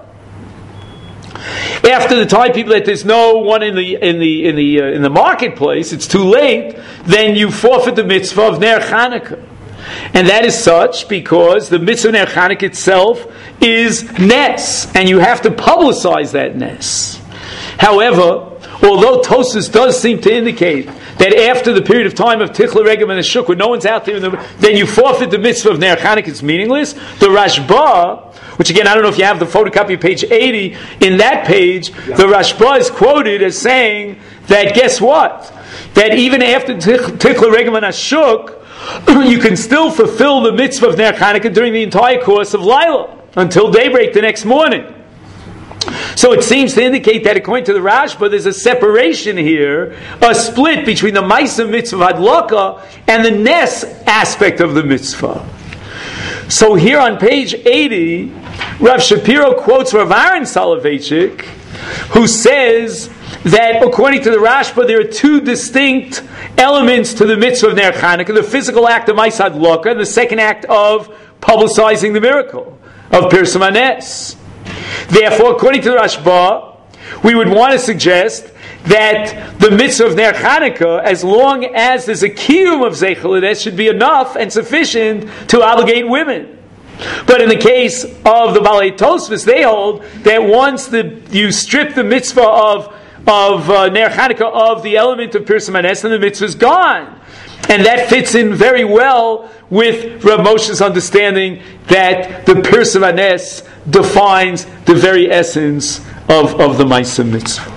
After the time people that there's no one in the in the in the uh, in the marketplace, it's too late. Then you forfeit the mitzvah of Ner Chanukah, and that is such because the mitzvah of Ner Chanukah itself is nes, and you have to publicize that nes. However, although Tosfos does seem to indicate that after the period of time of Tichla Regel and Ashuk, when no one's out there, in the, then you forfeit the mitzvah of Ner Chanukah, it's meaningless. The Rashba, which again, I don't know if you have the photocopy of page eighty, in that page, yeah. the Rashba is quoted as saying that, guess what? That even after Tichla Regel and Ashuk, you can still fulfill the mitzvah of Ner Chanukah during the entire course of Laila, until daybreak the next morning. So it seems to indicate that according to the Rashba, there's a separation here, a split between the Maisa mitzvah of Hadlaka and the Nes aspect of the mitzvah. So here on page eighty, Rav Shapiro quotes Rav Aaron Soloveitchik, who says that according to the Rashba, there are two distinct elements to the mitzvah of Ner Chanukah: the physical act of Maisa Hadlaka and the second act of publicizing the miracle of Pirsum HaNes. Therefore, according to the Rashba, we would want to suggest that the mitzvah of Ner Chanukah, as long as there's a kiyum of Zeichel HaNes, should be enough and sufficient to obligate women. But in the case of the Balei Tosfos, they hold that once the, you strip the mitzvah of, of uh, Ner Chanukah of the element of Pirsum HaNes, then the mitzvah is gone. And that fits in very well with Rav Moshe's understanding that the Pirsum HaNes defines the very essence of, of the Maisa Mitzvah.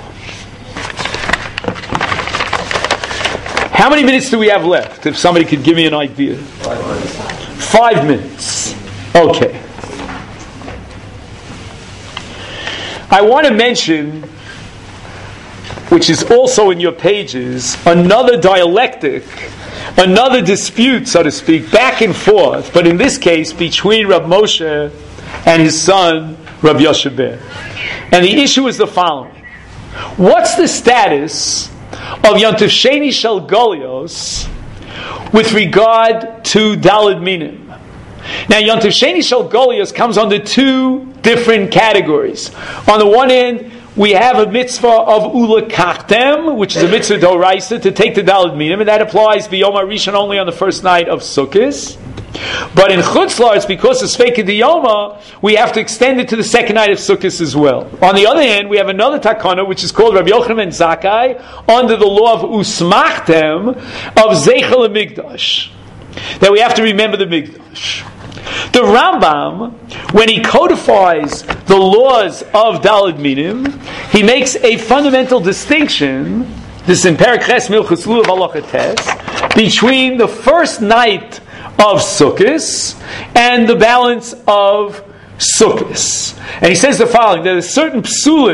How many minutes do we have left? If somebody could give me an idea. Five minutes. Five minutes. Okay. I want to mention, which is also in your pages, another dialectic, another dispute, so to speak, back and forth, but in this case between Rav Moshe and his son, Rav Yoshe Ber. And the issue is the following. What's the status of Yontif Sheni Shel Golios with regard to Daled Minim? Now, Yontif Sheni Shel Golios comes under two different categories. On the one hand, we have a mitzvah of Ula Kachtem, which is a mitzvah d'oraisa, to take the Daled Minim, and that applies b'Yom HaRishon only on the first night of Sukkot. But in Chutz La'aretz, because of Sveika Diyoma, we have to extend it to the second night of Sukkot as well. On the other hand, we have another takana, which is called Rabbi Yochanan ben Zakkai, under the law of Usmachtem, of Zeichel HaMikdash, that we have to remember the Mikdash. The Rambam, when he codifies the laws of Daled Minim, he makes a fundamental distinction, this is in Perek Ches Milchus Lulav Halacha Tes, between the first night of Sukkot and the balance of Sukkot. And he says the following: there are certain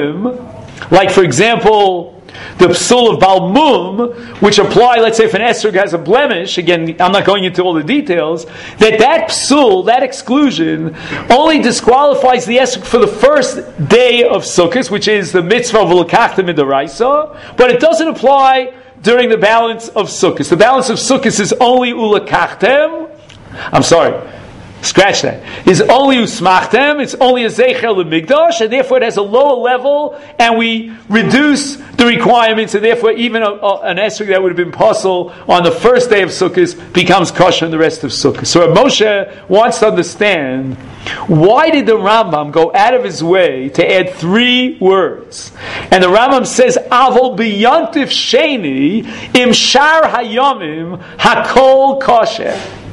psulim, like for example, the psul of Balmum, which apply, let's say if an esrog has a blemish, again, I'm not going into all the details, that that psul, that exclusion, only disqualifies the esrog for the first day of Sukkot, which is the mitzvah of L'kachtem Midaraisa, but it doesn't apply during the balance of Sukkot. The balance of Sukkot is only Ulakachtem, I'm sorry, scratch that. Is only usmachtem. It's only a zeichel lemigdash, and therefore it has a lower level, and we reduce the requirements, and therefore even a, a, an esrog that would have been possible on the first day of Sukkot becomes kosher in the rest of Sukkot. So Moshe wants to understand, why did the Rambam go out of his way to add three words? And the Rambam says, Avol biyantif sheni im shar hayomim hakol kosher.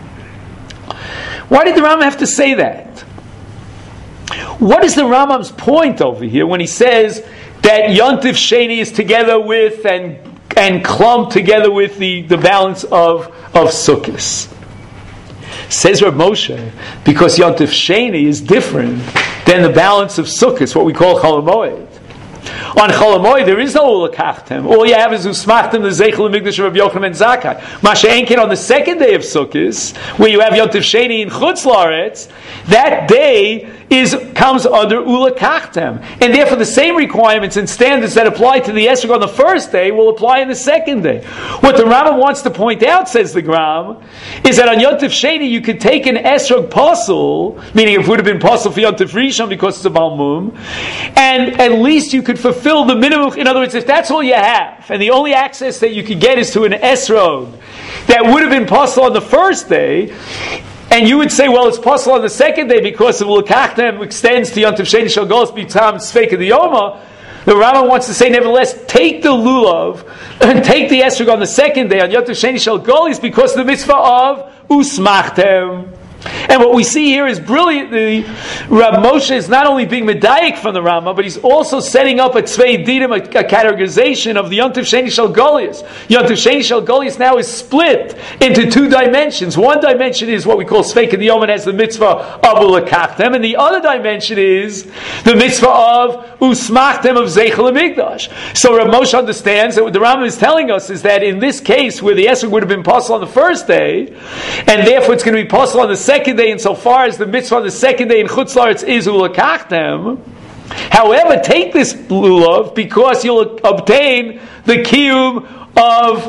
Why did the Rambam have to say that? What is the Rambam's point over here when he says that Yontif Sheni is together with and and clumped together with the, the balance of, of Sukkot? Says Reb Moshe, because Yontif Sheni is different than the balance of Sukkot, what we call Chol HaMoed. On Chol Hamoed, there is no ulakachtem. All you have is usmachtem the zeichel migdash of Rabbi Yochanan ben Zakkai. Masha'enkin on the second day of Sukkot, where you have Yontif Sheni in Chutz La'aretz, that day is comes under ulakachtem, and therefore the same requirements and standards that apply to the esrog on the first day will apply in the second day. What the Rambam wants to point out, says the Gram, is that on Yontif Sheni you could take an esrog pasul, meaning it would have been pasul for Yontif Rishon because it's a balmum, and at least you could fulfill the minimum. In other words, if that's all you have, and the only access that you could get is to an esrog that would have been pasul on the first day, and you would say, well, it's possible on the second day because the L'kachtem extends to Yontif Sheni Shel Golos B'Tam Tzveika D'Yoma. The Rambam wants to say, nevertheless, take the lulav and take the esrog on the second day on Yontif Sheni Shel Golos because of the mitzvah of Usmachtem. And what we see here is brilliantly, Rav Moshe is not only being medayik from the Rama, but he's also setting up a tzvei dinim, a, a categorization of the Yontif Sheni Shel Golias. Yontif Sheni Shel Golias now is split into two dimensions. One dimension is what we call Tzveika D'Yoma, has the mitzvah of Ulakachtem, and the other dimension is the mitzvah of Usmachtem of Zeichel Hamikdash. So Rav Moshe understands that what the Rama is telling us is that in this case, where the esrog would have been possible on the first day, and therefore it's going to be possible on the second second day, insofar as the mitzvah on the second day in Chutz La'aretz is ulakachtem. However, take this lulav because you'll obtain the kiyum of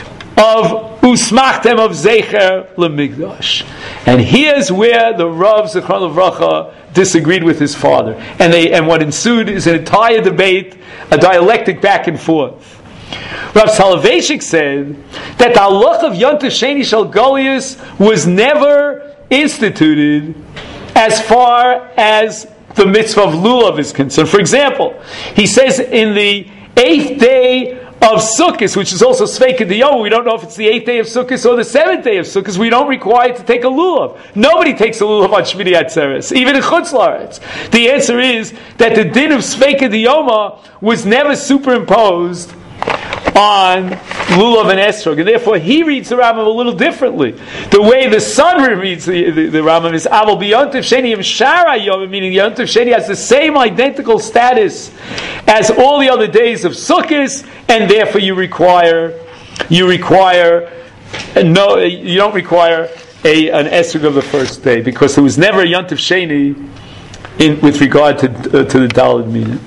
of usmachtem of zecher lemigdash. And here's where the Rav Zichron Livracha disagreed with his father, and they and what ensued is an entire debate, a dialectic back and forth. Rav Soloveitchik said that the halach of Yontif Sheni Shel Golias was never instituted as far as the mitzvah of lulav is concerned. For example, he says in the eighth day of Sukkot, which is also Tzveika D'Yoma, we don't know if it's the eighth day of Sukkot or the seventh day of Sukkot, we don't require to take a lulav. Nobody takes a lulav on Shmini Atzeres, even in Chutz La'aretz. The answer is that the din of Tzveika D'Yoma was never superimposed on lulav and esrog, and therefore he reads the Rambam a little differently. The way the son reads the, the, the Rambam is Aval b'Yontif Sheni im Shara Yom, meaning Yontif Sheni has the same identical status as all the other days of Sukkot, and therefore you require you require no you don't require a an esrog of the first day because there was never a Yontif Sheni in with regard to uh, to the Daled Mina.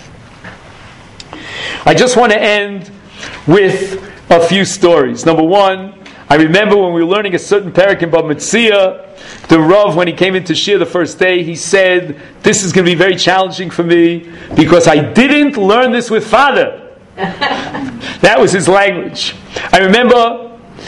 I just want to end with a few stories. Number one, I remember when we were learning a certain parak in Bava Metzia, the Rav, when he came into Shir the first day, he said, this is going to be very challenging for me because I didn't learn this with father. That was his language. I remember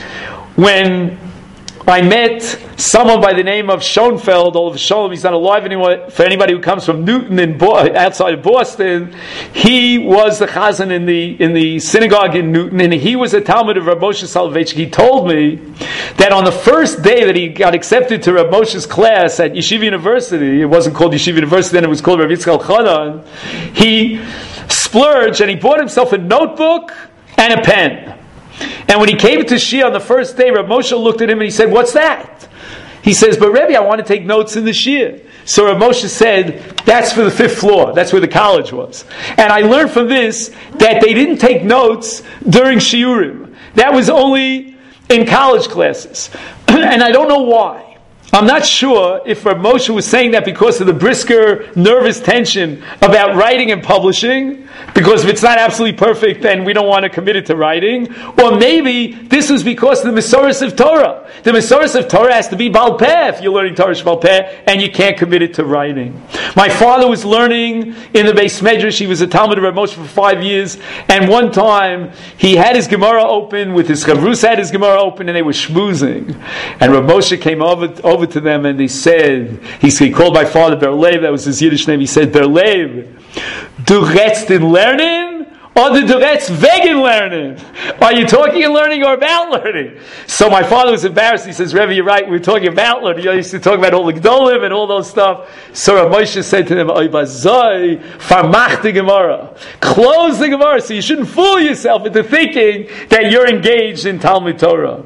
when I met someone by the name of Schoenfeld, Oliver Sholem. He's not alive anymore. For anybody who comes from Newton, in Bo- outside of Boston, he was the chazan in the in the synagogue in Newton, and he was a Talmud of Rav Moshe Soloveitchik. He told me that on the first day that he got accepted to Rav Moshe's class at Yeshiva University, it wasn't called Yeshiva University then; it was called Rav Yitzchak Elchanan. He splurged and he bought himself a notebook and a pen. And when he came to Shia on the first day, Rav Moshe looked at him and he said, "What's that?" He says, "But Rebbe, I want to take notes in the Shia." So Rav Moshe said, "That's for the fifth floor. That's where the college was." And I learned from this that they didn't take notes during Shiurim. That was only in college classes. And I don't know why. I'm not sure if Rav Moshe was saying that because of the brisker, nervous tension about writing and publishing, because if it's not absolutely perfect, then we don't want to commit it to writing. Or maybe this was because of the Mesoros of Torah. The Mesoros of Torah has to be Baal Peh if you're learning Torah Shebal Peh, and you can't commit it to writing. My father was learning in the Beis Medrash. He was a Talmud of Rav Moshe for five years, and one time he had his Gemara open with his Chavrus had his Gemara open, and they were schmoozing. And Rav Moshe came over, over to them, and they said, he, he called my father Berlev, that was his Yiddish name. He said, "Berlev, du redst in lernen, or du redst wegen lernen? Are you talking and learning or about learning?" So my father was embarrassed. He says, "Rebbe, you're right. We were talking about learning. You used to talk about all the Gdolim and all those stuff." So Rav Moshe said to them, "Oy bazoi, farmach the Gemara. Close the Gemara, so you shouldn't fool yourself into thinking that you're engaged in Talmud Torah."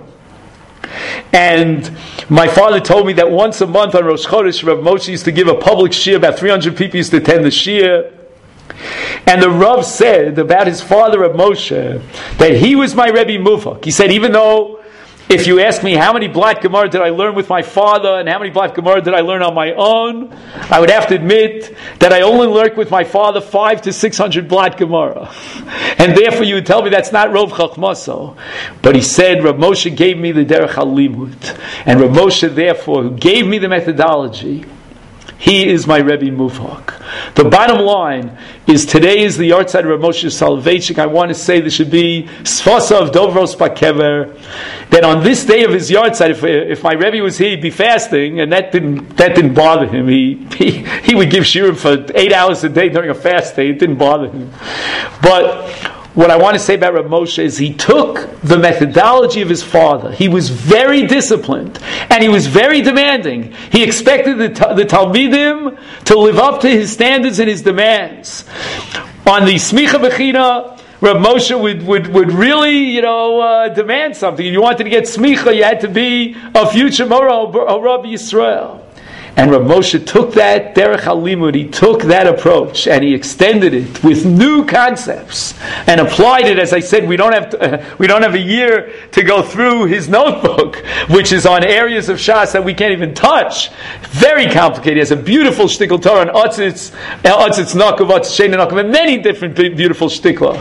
And my father told me that once a month on Rosh Chodesh, Rav Moshe used to give a public shiur. About three hundred people used to attend the shiur. And the Rav said about his father Reb Moshe that he was my Rebbe Muvhak. He said, even though if you ask me how many Blat Gemara did I learn with my father and how many Blat Gemara did I learn on my own, I would have to admit that I only learned with my father five to six hundred Blat Gemara. And therefore you would tell me that's not Rov Chachmaso. But he said, Reb Moshe gave me the Derech HaLimud. And Reb Moshe, therefore, who gave me the methodology, he is my Rebbe Muvhak. The bottom line is today is the Yartzeit of Reb Moshe Soloveitchik. I want to say there should be Sfasa of Dovros Bakever. That on this day of his Yartzeit, if, if my Rebbe was here, he'd be fasting, and that didn't that didn't bother him. He he, he would give shiurim for eight hours a day during a fast day. It didn't bother him. But what I want to say about Reb Moshe is he took the methodology of his father. He was very disciplined and he was very demanding. He expected the, the Talmidim to live up to his standards and his demands. On the Smicha Bechina, Reb Moshe would, would, would really, you know, uh, demand something. If you wanted to get Smicha, you had to be a future Mora or Rabbi Yisrael. And Reb Moshe took that Derech HaLimud, he took that approach and he extended it with new concepts and applied it. As I said, we don't have to, uh, we don't have a year to go through his notebook, which is on areas of Shas that we can't even touch. Very complicated. He has a beautiful shtickle Torah on Otzitz, Otzitz Nakav, Otzitz Shein Nakav, and many different beautiful shtickler.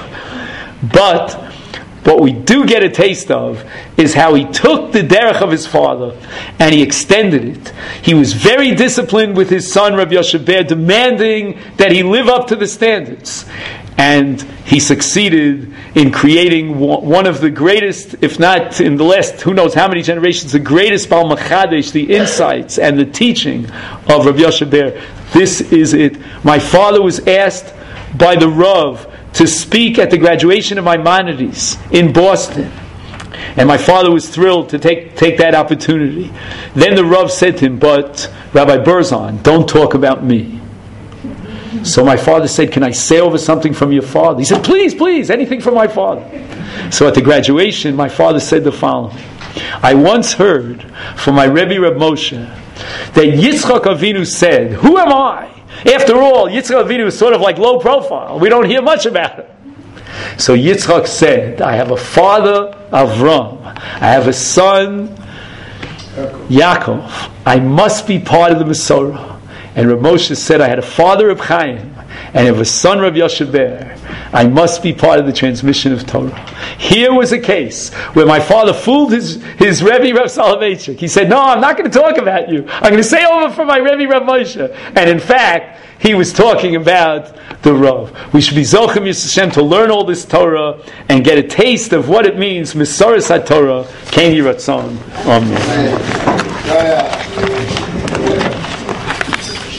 But what we do get a taste of is how he took the derech of his father and he extended it. He was very disciplined with his son Rabbi Yoshe Ber, demanding that he live up to the standards. And he succeeded in creating one of the greatest, if not in the last who knows how many generations, the greatest Baal Machadesh, the insights and the teaching of Rabbi Yoshe Ber. This is it. My father was asked by the Rav to speak at the graduation of Maimonides in Boston. And my father was thrilled to take, take that opportunity. Then the Rav said to him, but Rabbi Berzon, don't talk about me. So my father said, can I say over something from your father? He said, please, please, anything from my father. So at the graduation, my father said the following. I once heard from my Rebbe Reb Moshe that Yitzchak Avinu said, who am I? After all, Yitzchak Avinu is sort of like low profile. We don't hear much about him. So Yitzchak said, I have a father, Avram. I have a son, Yaakov. I must be part of the Masorah. And Reb Moshe said, I had a father, Reb Chaim, and I have a son, Reb Yoshe Ber. I must be part of the transmission of Torah. Here was a case where my father fooled his, his Rebbe, Reb Soloveitchik. He said, no, I'm not going to talk about you. I'm going to say over for my Rebbe, Reb Moshe. And in fact, he was talking about the Rav. We should be Zochem Yisrael to learn all this Torah and get a taste of what it means, Mesoras HaTorah, Ken Yiratzon. Amen.